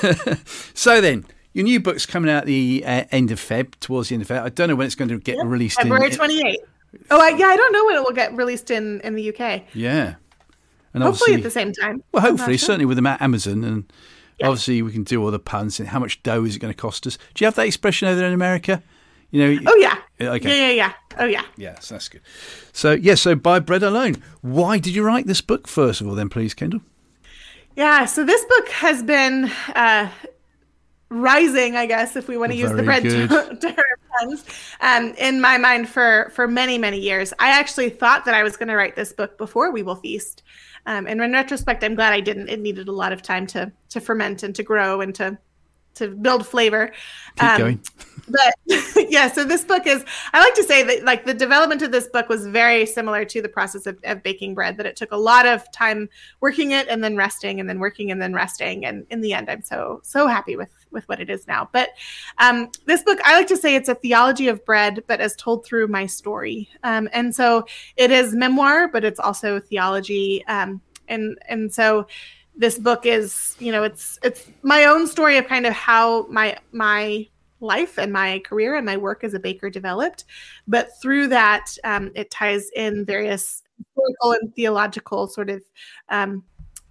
so then, your new book's coming out at the uh, end of Feb, towards the end of Feb. I don't know when it's going to get yeah, released. February in twenty-eighth. Oh, I, yeah, I don't know when it will get released in, in the U K. Yeah. And hopefully at the same time. Well, hopefully, sure. certainly with Amazon. And yeah. obviously we can do all the puns. And how much dough is it going to cost us? Do you have that expression over there in America? You know. Oh, yeah. Okay. Yeah, yeah, yeah. Oh, yeah. Yes, that's good. So, yes, yeah, so By Bread Alone. Why did you write this book, first of all, then, please, Kendall? Yeah, so this book has been uh, rising, I guess, if we want to use the bread term, puns, um, in my mind for, for many, many years. I actually thought that I was going to write this book before We Will Feast. Um, and in retrospect, I'm glad I didn't. It needed a lot of time to to ferment and to grow and to to build flavor. Keep um, going. But yeah, so this book is, I like to say that like the development of this book was very similar to the process of, of baking bread, that it took a lot of time working it and then resting and then working and then resting. And in the end, I'm so, so happy with, with what it is now. But um, this book, I like to say it's a theology of bread, but as told through my story. Um, and so it is memoir, but it's also theology. Um, and, and so this book is, you know, it's, it's my own story of kind of how my, my, life and my career and my work as a baker developed. But through that, um, it ties in various historical and theological sort of um,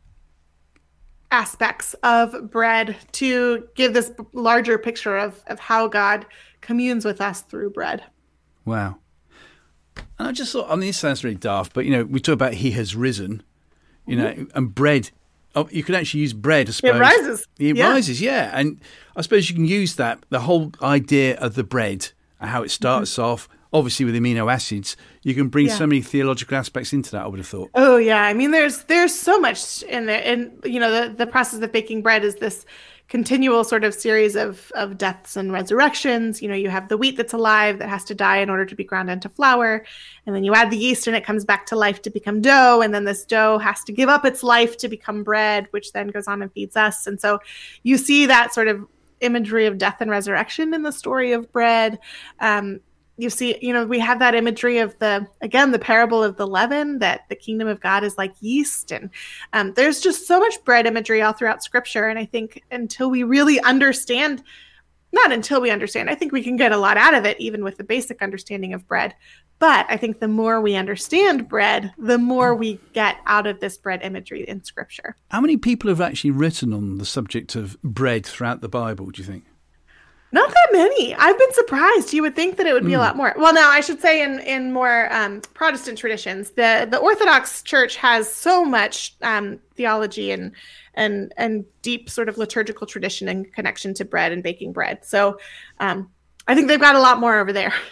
aspects of bread to give this larger picture of, of how God communes with us through bread. Wow. And I just thought, I mean, this sounds really daft, but, you know, we talk about he has risen, you know, mm-hmm. and bread oh, you can actually use bread, I suppose. It rises. It yeah. rises, yeah. And I suppose you can use that, the whole idea of the bread, how it starts mm-hmm. off, obviously with amino acids. You can bring yeah. so many theological aspects into that, I would have thought. Oh, yeah. I mean, there's there's so much in there. And, you know, the, the process of baking bread is this continual sort of series of, of deaths and resurrections. You know, you have the wheat that's alive that has to die in order to be ground into flour. And then you add the yeast and it comes back to life to become dough. And then this dough has to give up its life to become bread, which then goes on and feeds us. And so you see that sort of imagery of death and resurrection in the story of bread. Um, You see, you know, we have that imagery of the, again, the parable of the leaven, that the kingdom of God is like yeast. And um, there's just so much bread imagery all throughout scripture. And I think until we really understand, not until we understand, I think we can get a lot out of it, even with the basic understanding of bread. But I think the more we understand bread, the more we get out of this bread imagery in scripture. How many people have actually written on the subject of bread throughout the Bible, do you think? Not that many. I've been surprised. You would think that it would be mm. a lot more. Well, now I should say in in more um, Protestant traditions, the the Orthodox Church has so much um, theology and and and deep sort of liturgical tradition and connection to bread and baking bread. So um, I think they've got a lot more over there.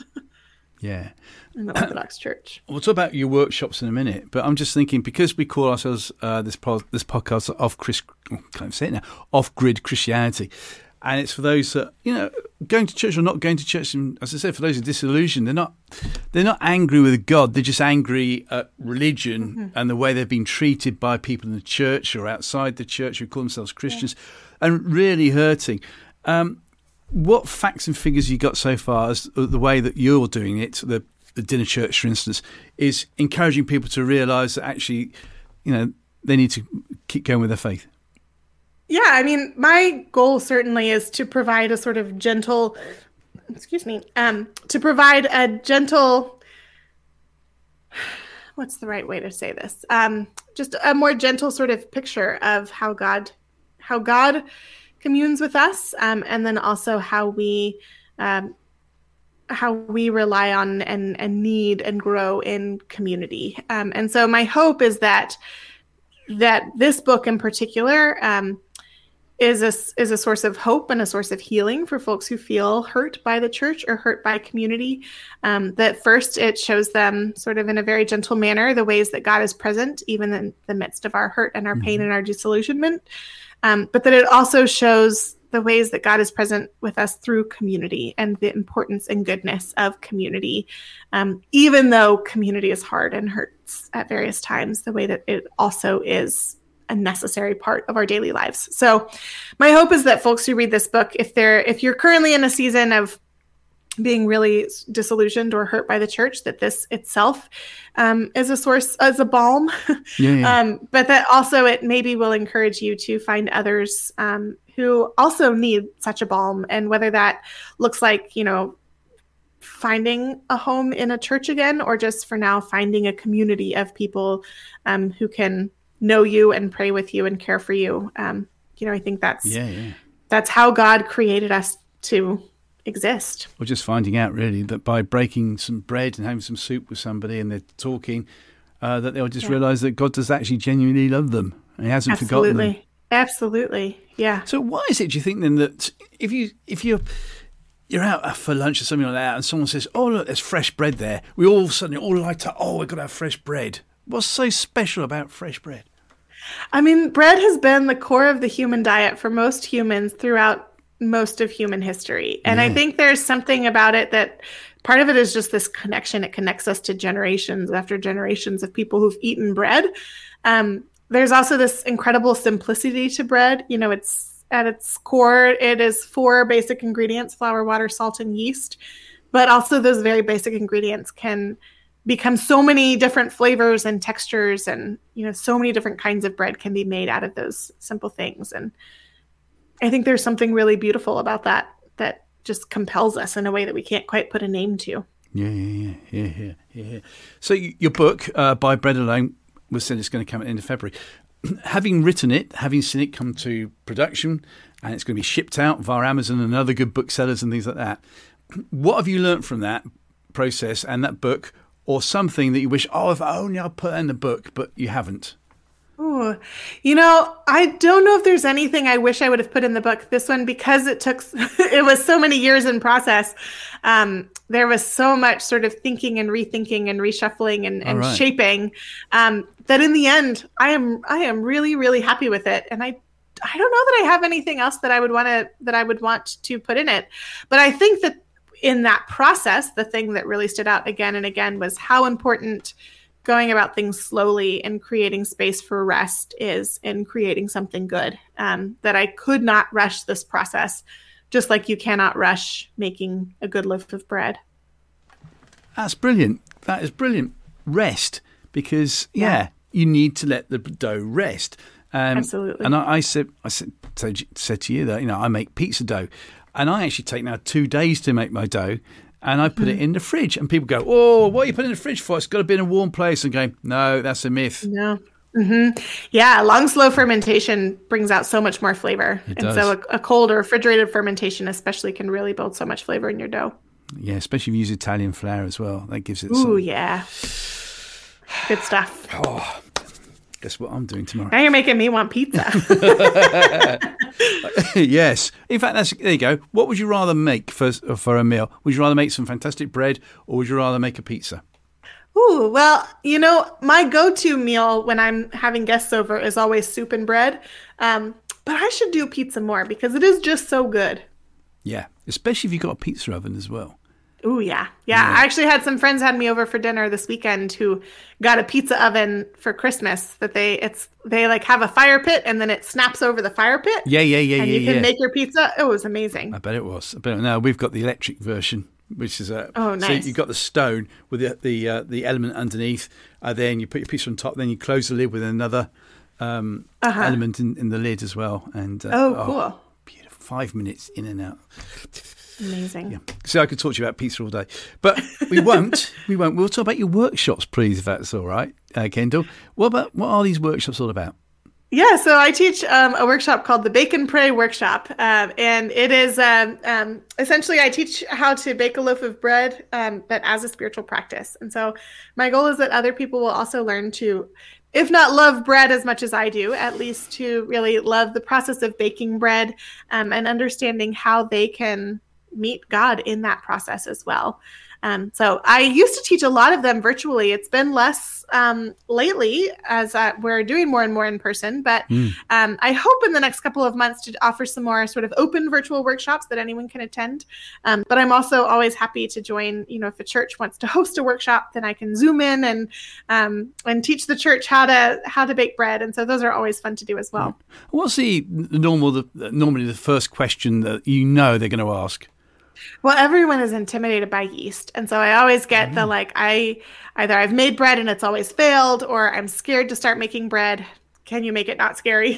yeah. In the Orthodox Church. We'll talk about your workshops in a minute, but I'm just thinking, because we call ourselves uh, this po- this podcast off Chris, can't say it now, off grid Christianity. And it's for those that, you know, going to church or not going to church. And as I said, for those who are disillusioned, they're not they're not angry with God. They're just angry at religion mm-hmm. and the way they've been treated by people in the church or outside the church who call themselves Christians, yeah. and really hurting. Um, what facts and figures you got so far as the way that you're doing it, the, the dinner church, for instance, is encouraging people to realise that actually, you know, they need to keep going with their faith? Yeah, I mean, my goal certainly is to provide a sort of gentle, excuse me, um, to provide a gentle, what's the right way to say this? Um, just a more gentle sort of picture of how God, how God communes with us, um, and then also how we, um, how we rely on and, and need and grow in community. Um, and so my hope is that that this book in particular, um, is a, is a source of hope and a source of healing for folks who feel hurt by the church or hurt by community. Um, that first, it shows them sort of in a very gentle manner the ways that God is present, even in the midst of our hurt and our pain mm-hmm. and our disillusionment. Um, but that it also shows the ways that God is present with us through community and the importance and goodness of community. Um, even though community is hard and hurts at various times, the way that it also is a necessary part of our daily lives. So my hope is that folks who read this book, if they're, if you're currently in a season of being really disillusioned or hurt by the church, that this itself um, is a source, as a balm, yeah, yeah. um, but that also it maybe will encourage you to find others um, who also need such a balm. And whether that looks like, you know, finding a home in a church again, or just for now, finding a community of people um, who can know you and pray with you and care for you. Um, you know, I think that's, yeah, yeah. that's how God created us to exist. We're just finding out really that by breaking some bread and having some soup with somebody and they're talking, uh, that they'll just yeah. realise that God does actually genuinely love them and He hasn't Absolutely. forgotten them. Absolutely. Yeah. So why is it, do you think then, that if you, if you're, you're out for lunch or something like that and someone says, oh look, there's fresh bread there, we all suddenly all like to, oh, we've got to have fresh bread. What's so special about fresh bread? I mean, bread has been the core of the human diet for most humans throughout most of human history. And yeah. I think there's something about it that part of it is just this connection. It connects us to generations after generations of people who've eaten bread. Um, there's also this incredible simplicity to bread. You know, it's at its core, it is four basic ingredients: flour, water, salt, and yeast. But also those very basic ingredients can become so many different flavors and textures, and, you know, so many different kinds of bread can be made out of those simple things. And I think there's something really beautiful about that, that just compels us in a way that we can't quite put a name to. Yeah, yeah, yeah, yeah, yeah. yeah. So your book, uh, By Bread Alone, was said it's going to come at the end of February. Having written it, having seen it come to production, and it's going to be shipped out via Amazon and other good booksellers and things like that, what have you learnt from that process and that book? Or something that you wish, oh, if only I put in the book, but you haven't? Ooh, you know, I don't know if there's anything I wish I would have put in the book. This one, because it took, it was so many years in process. Um, there was so much sort of thinking and rethinking and reshuffling and, and right. shaping um, that in the end, I am, I am really, really happy with it. And I, I don't know that I have anything else that I would want to, that I would want to put in it. But I think that in that process, the thing that really stood out again and again was how important going about things slowly and creating space for rest is in creating something good. Um, that I could not rush this process, just like you cannot rush making a good loaf of bread. That's brilliant. That is brilliant. Rest, because, yeah, yeah you need to let the dough rest. Um, Absolutely. And I, I said, I said, said to you that, you know, I make pizza dough, and I actually take now two days to make my dough. And I put mm. it in the fridge, and people go, "Oh, what are you putting in the fridge for? It's got to be in a warm place." And going, "No, that's a myth." No. Mm-hmm. Yeah, long, slow fermentation brings out so much more flavor. It and does. so a, a cold or refrigerated fermentation especially can really build so much flavor in your dough. Yeah, especially if you use Italian flour as well. That gives it Ooh, some... yeah. Good stuff. Oh, guess what I'm doing tomorrow? Now you're making me want pizza. Yes. In fact, that's there you go. What would you rather make for for a meal? Would you rather make some fantastic bread, or would you rather make a pizza? Ooh, well, you know, my go-to meal when I'm having guests over is always soup and bread. Um, but I should do pizza more because it is just so good. Yeah, especially if you've got a pizza oven as well. Ooh, yeah. yeah. Yeah, I actually had some friends had me over for dinner this weekend who got a pizza oven for Christmas that they, it's, they like have a fire pit and then it snaps over the fire pit. Yeah, yeah, yeah, and yeah. you can yeah. make your pizza. It was amazing. I bet it was. I bet. Now we've got the electric version, which is a. Oh, nice. So you've got the stone with the the uh, the element underneath. Uh, then you put your pizza on top. Then you close the lid with another um, uh-huh. element in, in the lid as well. And uh, oh, cool. Oh, beautiful. Five minutes in and out. Amazing. Yeah. So I could talk to you about pizza all day, but we won't. we won't. We'll talk about your workshops, please, if that's all right, uh, Kendall. What about what are these workshops all about? Yeah, so I teach um, a workshop called the Bake and Pray Workshop, um, and it is um, um, essentially I teach how to bake a loaf of bread, um, but as a spiritual practice. And so my goal is that other people will also learn to, if not love bread as much as I do, at least to really love the process of baking bread um, and understanding how they can meet God in that process as well. Um, so I used to teach a lot of them virtually. It's been less um, lately as uh, we're doing more and more in person, but mm. um, I hope in the next couple of months to offer some more sort of open virtual workshops that anyone can attend. Um, but I'm also always happy to join, you know, if a church wants to host a workshop, then I can Zoom in and um, and teach the church how to how to bake bread. And so those are always fun to do as well. What's the normal, the, normally the first question that you know they're going to ask? Well, everyone is intimidated by yeast. And so I always get mm. the, like, I either I've made bread and it's always failed, or I'm scared to start making bread. Can you make it not scary?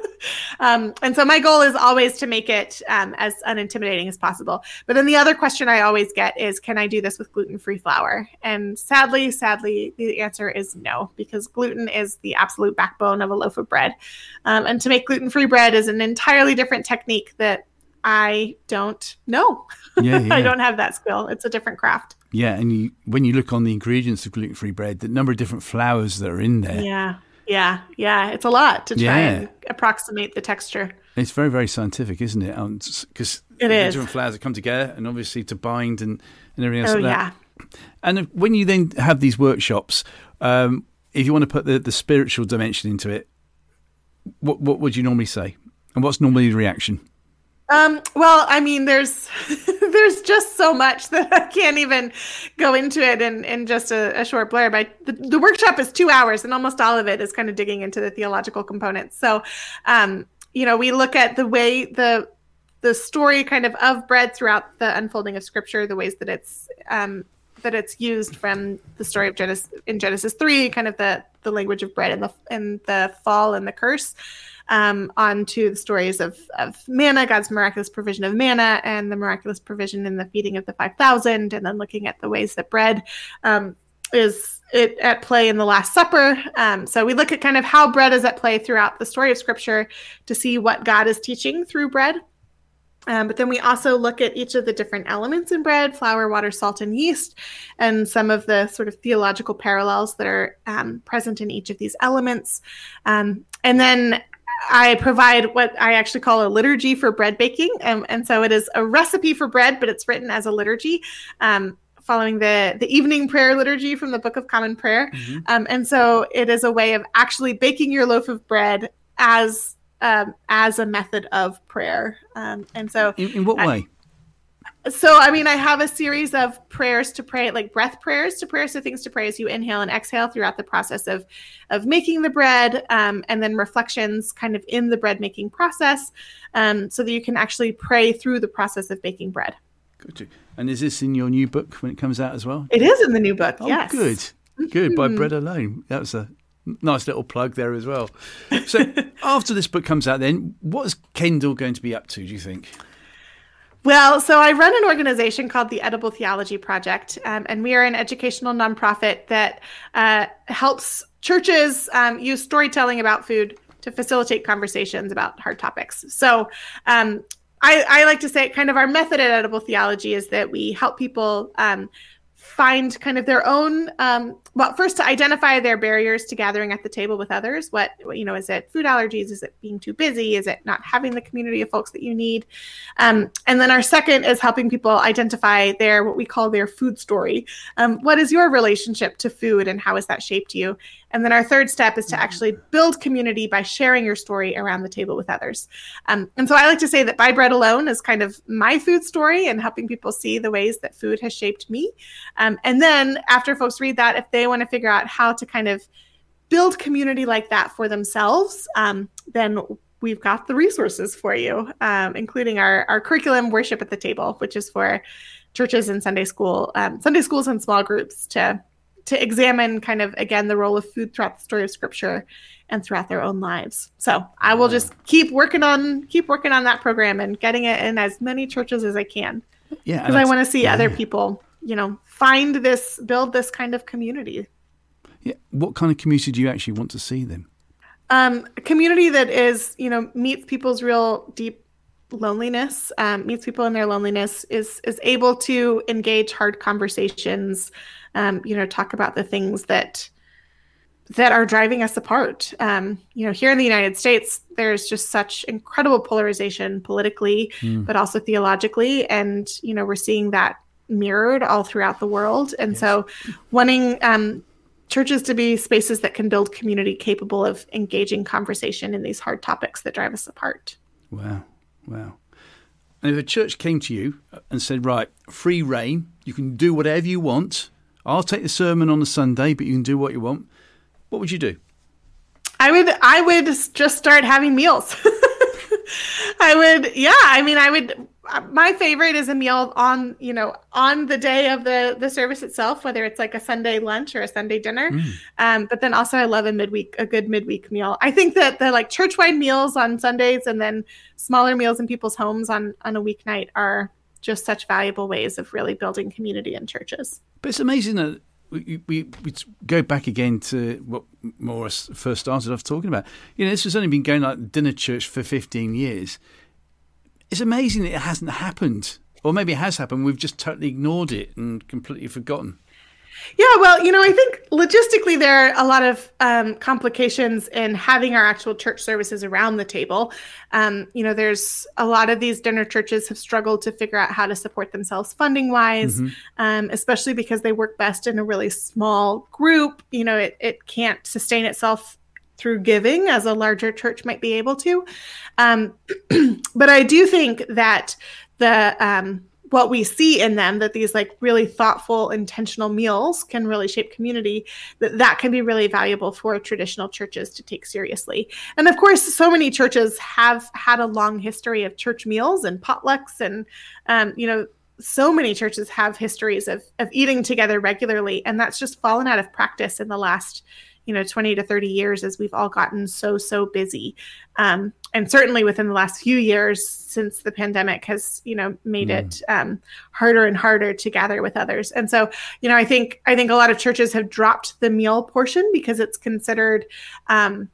um, and so my goal is always to make it um, as unintimidating as possible. But then the other question I always get is, can I do this with gluten-free flour? And sadly, sadly, the answer is no, because gluten is the absolute backbone of a loaf of bread. Um, and to make gluten-free bread is an entirely different technique that I don't know. Yeah, yeah. I don't have that skill. It's a different craft. Yeah, and you, when you look on the ingredients of gluten-free bread, the number of different flours that are in there. Yeah, yeah, yeah. It's a lot to try yeah. and approximate the texture. It's very, very scientific, isn't it? Because um, it is. different flours that come together and obviously to bind and, and everything else oh, like that. yeah. And when you then have these workshops, um, if you want to put the, the spiritual dimension into it, what what would you normally say? And what's normally the reaction? Um, well, I mean, there's there's just so much that I can't even go into it in, in just a, a short blurb. I, the, the workshop is two hours, and almost all of it is kind of digging into the theological components. So, um, you know, we look at the way the the story kind of of bread throughout the unfolding of Scripture, the ways that it's um, that it's used from the story of Genesis in Genesis three, kind of the the language of bread and the and the fall and the curse. Um, onto the stories of, of manna, God's miraculous provision of manna, and the miraculous provision in the feeding of the five thousand, and then looking at the ways that bread um, is it at play in the Last Supper. Um, so we look at kind of how bread is at play throughout the story of Scripture to see what God is teaching through bread. Um, but then we also look at each of the different elements in bread: flour, water, salt, and yeast, and some of the sort of theological parallels that are um, present in each of these elements. Um, and then I provide what I actually call a liturgy for bread baking. And, and so it is a recipe for bread, but it's written as a liturgy, um, following the, the evening prayer liturgy from the Book of Common Prayer. Mm-hmm. Um, and so it is a way of actually baking your loaf of bread as Um, as a method of prayer. Um, and so in, in what way? I, so, I mean, I have a series of prayers to pray, like breath prayers to prayer. So things to pray as you inhale and exhale throughout the process of, of making the bread, um, and then reflections kind of in the bread making process, um, so that you can actually pray through the process of baking bread. Good. And is this in your new book when it comes out as well? It is in the new book, oh, yes. Good. Good. By Bread Alone. That was a nice little plug there as well. So after this book comes out then, what is Kendall going to be up to, do you think? Well, so I run an organization called the Edible Theology Project, um, and we are an educational nonprofit that uh, helps churches um, use storytelling about food to facilitate conversations about hard topics. So um, I, I like to say kind of our method at Edible Theology is that we help people um, find kind of their own, um, well, first to identify their barriers to gathering at the table with others. What, you know, is it food allergies? Is it being too busy? Is it not having the community of folks that you need? Um, and then our second is helping people identify their, what we call their food story. Um, what is your relationship to food and how has that shaped you? And then our third step is to actually build community by sharing your story around the table with others. Um, and so I like to say that By Bread Alone is kind of my food story and helping people see the ways that food has shaped me. Um, and then after folks read that, if they want to figure out how to kind of build community like that for themselves, um, then we've got the resources for you, um, including our, our curriculum, Worship at the Table, which is for churches and Sunday school, um, Sunday schools and small groups to to examine kind of, again, the role of food throughout the story of Scripture and throughout their own lives. So I will just keep working on keep working on that program and getting it in as many churches as I can. Yeah, because I want to see yeah. other people, you know, find this, build this kind of community. Yeah. What kind of community do you actually want to see then? Um, a community that is, you know, meets people's real deep loneliness, um, meets people in their loneliness, is is able to engage hard conversations, um, you know, talk about the things that that are driving us apart. Um, you know, here in the United States, there's just such incredible polarization politically, mm. but also theologically. And, you know, we're seeing that mirrored all throughout the world. And yes. so wanting um, churches to be spaces that can build community capable of engaging conversation in these hard topics that drive us apart. Wow. Wow. And if a church came to you and said, right, free reign, you can do whatever you want. I'll take the sermon on a Sunday, but you can do what you want. What would you do? I would, I would just start having meals. I would, yeah, I mean, I would, my favorite is a meal on, you know, on the day of the, the service itself, whether it's like a Sunday lunch or a Sunday dinner. Mm. Um, but then also I love a midweek, a good midweek meal. I think that the like church-wide meals on Sundays and then smaller meals in people's homes on, on a weeknight are just such valuable ways of really building community in churches. But it's amazing that we, we, we go back again to what Morris first started off talking about. You know, this has only been going like dinner church for fifteen years. It's amazing that it hasn't happened. Or maybe it has happened. We've just totally ignored it and completely forgotten. Yeah, well, you know, I think logistically there are a lot of um, complications in having our actual church services around the table. Um, you know, there's a lot of these dinner churches have struggled to figure out how to support themselves funding wise, mm-hmm. um, especially because they work best in a really small group. You know, it, it can't sustain itself through giving as a larger church might be able to. Um, but I do think that the um, what we see in them, that these like really thoughtful, intentional meals can really shape community, that that can be really valuable for traditional churches to take seriously. And of course, so many churches have had a long history of church meals and potlucks. And, um, you know, so many churches have histories of, of eating together regularly. And that's just fallen out of practice in the last, you know, twenty to thirty years as we've all gotten so, so busy. Um, and certainly within the last few years since the pandemic has, you know, made mm. it um, harder and harder to gather with others. And so, you know, I think, I think a lot of churches have dropped the meal portion because it's considered, um,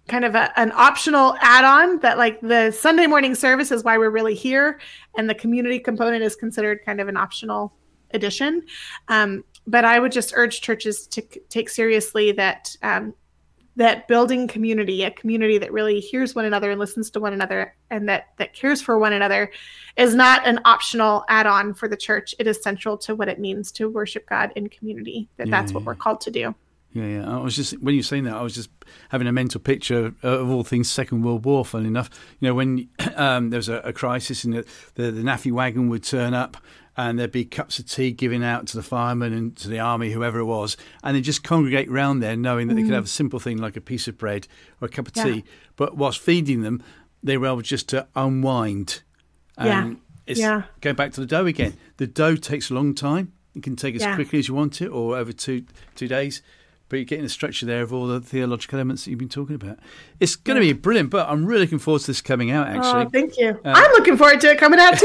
kind of a, an optional add-on that like the Sunday morning service is why we're really here. And the community component is considered kind of an optional addition. Um, but I would just urge churches to c- take seriously that, um, that building community, a community that really hears one another and listens to one another and that, that cares for one another is not an optional add-on for the church. It is central to what it means to worship God in community, that yeah, that's what yeah. we're called to do. Yeah, yeah. I was just, when you were saying that, I was just having a mental picture of all things Second World War, funnily enough. You know, when um, there was a, a crisis and the, the, the N A F I wagon would turn up and there'd be cups of tea given out to the firemen and to the army, whoever it was, and they'd just congregate round there knowing that mm. they could have a simple thing like a piece of bread or a cup of yeah. tea. But whilst feeding them, they were able just to unwind. And yeah. it's yeah. going back to the dough again. The dough takes a long time. You can take as yeah. quickly as you want it or over two two days. But you're getting the structure there of all the theological elements that you've been talking about. It's going to yeah. be brilliant, but I'm really looking forward to this coming out, actually. Oh, thank you. Uh, I'm looking forward to it coming out, too.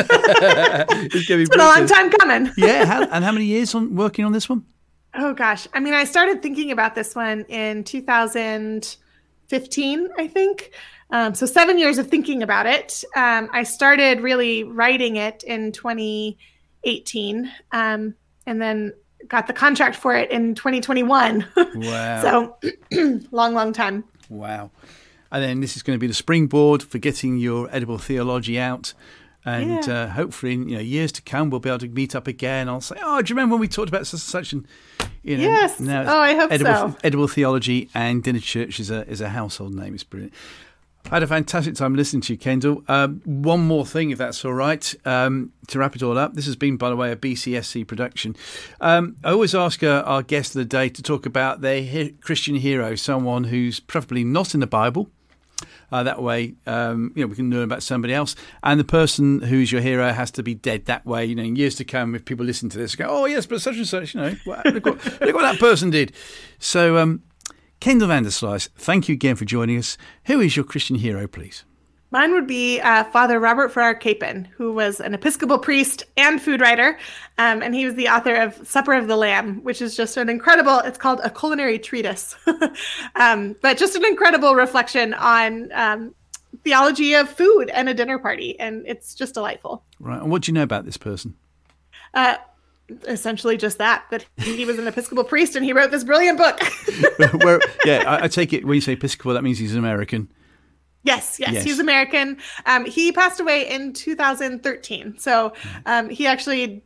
it's going to be It's been a long time coming. yeah, how, and how many years on working on this one? Oh, gosh. I mean, I started thinking about this one in two thousand fifteen, I think. Um, so seven years of thinking about it. Um, I started really writing it in twenty eighteen, um, and then got the contract for it in twenty twenty-one. Wow. So long, long time. Wow. And then this is going to be the springboard for getting your edible theology out. And yeah. uh, hopefully in you know, years to come, we'll be able to meet up again. I'll say, oh, do you remember when we talked about such and such? And, you know, yes. now Oh, I hope edible, so. Edible theology and Dinner Church is a, is a household name. It's brilliant. I had a fantastic time listening to you, Kendall. Um, one more thing, if that's all right, um, to wrap it all up. This has been, by the way, a B C S C production. Um, I always ask uh, our guest of the day to talk about their he- Christian hero, someone who's preferably not in the Bible. Uh, that way, um, you know, we can learn about somebody else. And the person who's your hero has to be dead. That way, you know, in years to come, if people listen to this, go, oh, yes, but such and such, you know, look what, look what that person did. So, um, Kendall Vanderslice, thank you again for joining us. Who is your Christian hero, please? Mine would be uh, Father Robert Farrar Capon, who was an Episcopal priest and food writer, um, and he was the author of Supper of the Lamb, which is just an incredible, it's called a culinary treatise, um, but just an incredible reflection on um, theology of food and a dinner party, and it's just delightful. Right, and what do you know about this person? Uh, essentially just that, that he was an Episcopal priest and he wrote this brilliant book. Where, yeah, I, I take it when you say Episcopal, that means he's an American. Yes, yes, yes, he's American. Um, he passed away in two thousand thirteen. So um, he actually,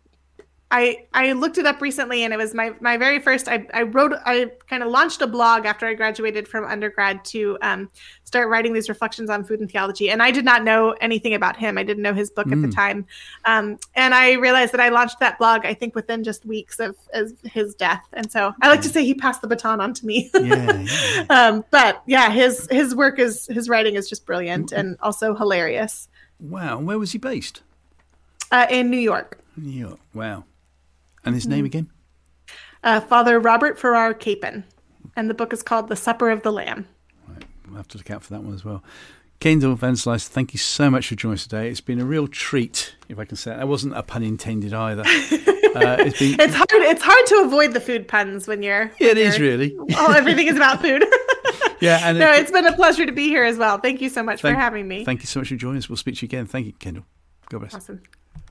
I I looked it up recently, and it was my my very first. I I wrote I kind of launched a blog after I graduated from undergrad to um, start writing these reflections on food and theology. And I did not know anything about him. I didn't know his book mm. at the time, um, and I realized that I launched that blog I think within just weeks of, of his death. And so I like to say he passed the baton on to me. yeah, yeah, yeah. Um, but yeah, his his work is his writing is just brilliant and also hilarious. Wow, and where was he based? Uh, in New York. New York. Wow. And his name again? Uh, Father Robert Farrar Capon. And the book is called The Supper of the Lamb. Right. We'll have to look out for that one as well. Kendall Vanderslice, thank you so much for joining us today. It's been a real treat, if I can say that. That wasn't a pun intended either. uh, it's, been... it's hard It's hard to avoid the food puns when you're... When yeah, it you're, is really. Oh, everything is about food. yeah, and No, it, it's been a pleasure to be here as well. Thank you so much thank, for having me. Thank you so much for joining us. We'll speak to you again. Thank you, Kendall. God bless. Awesome.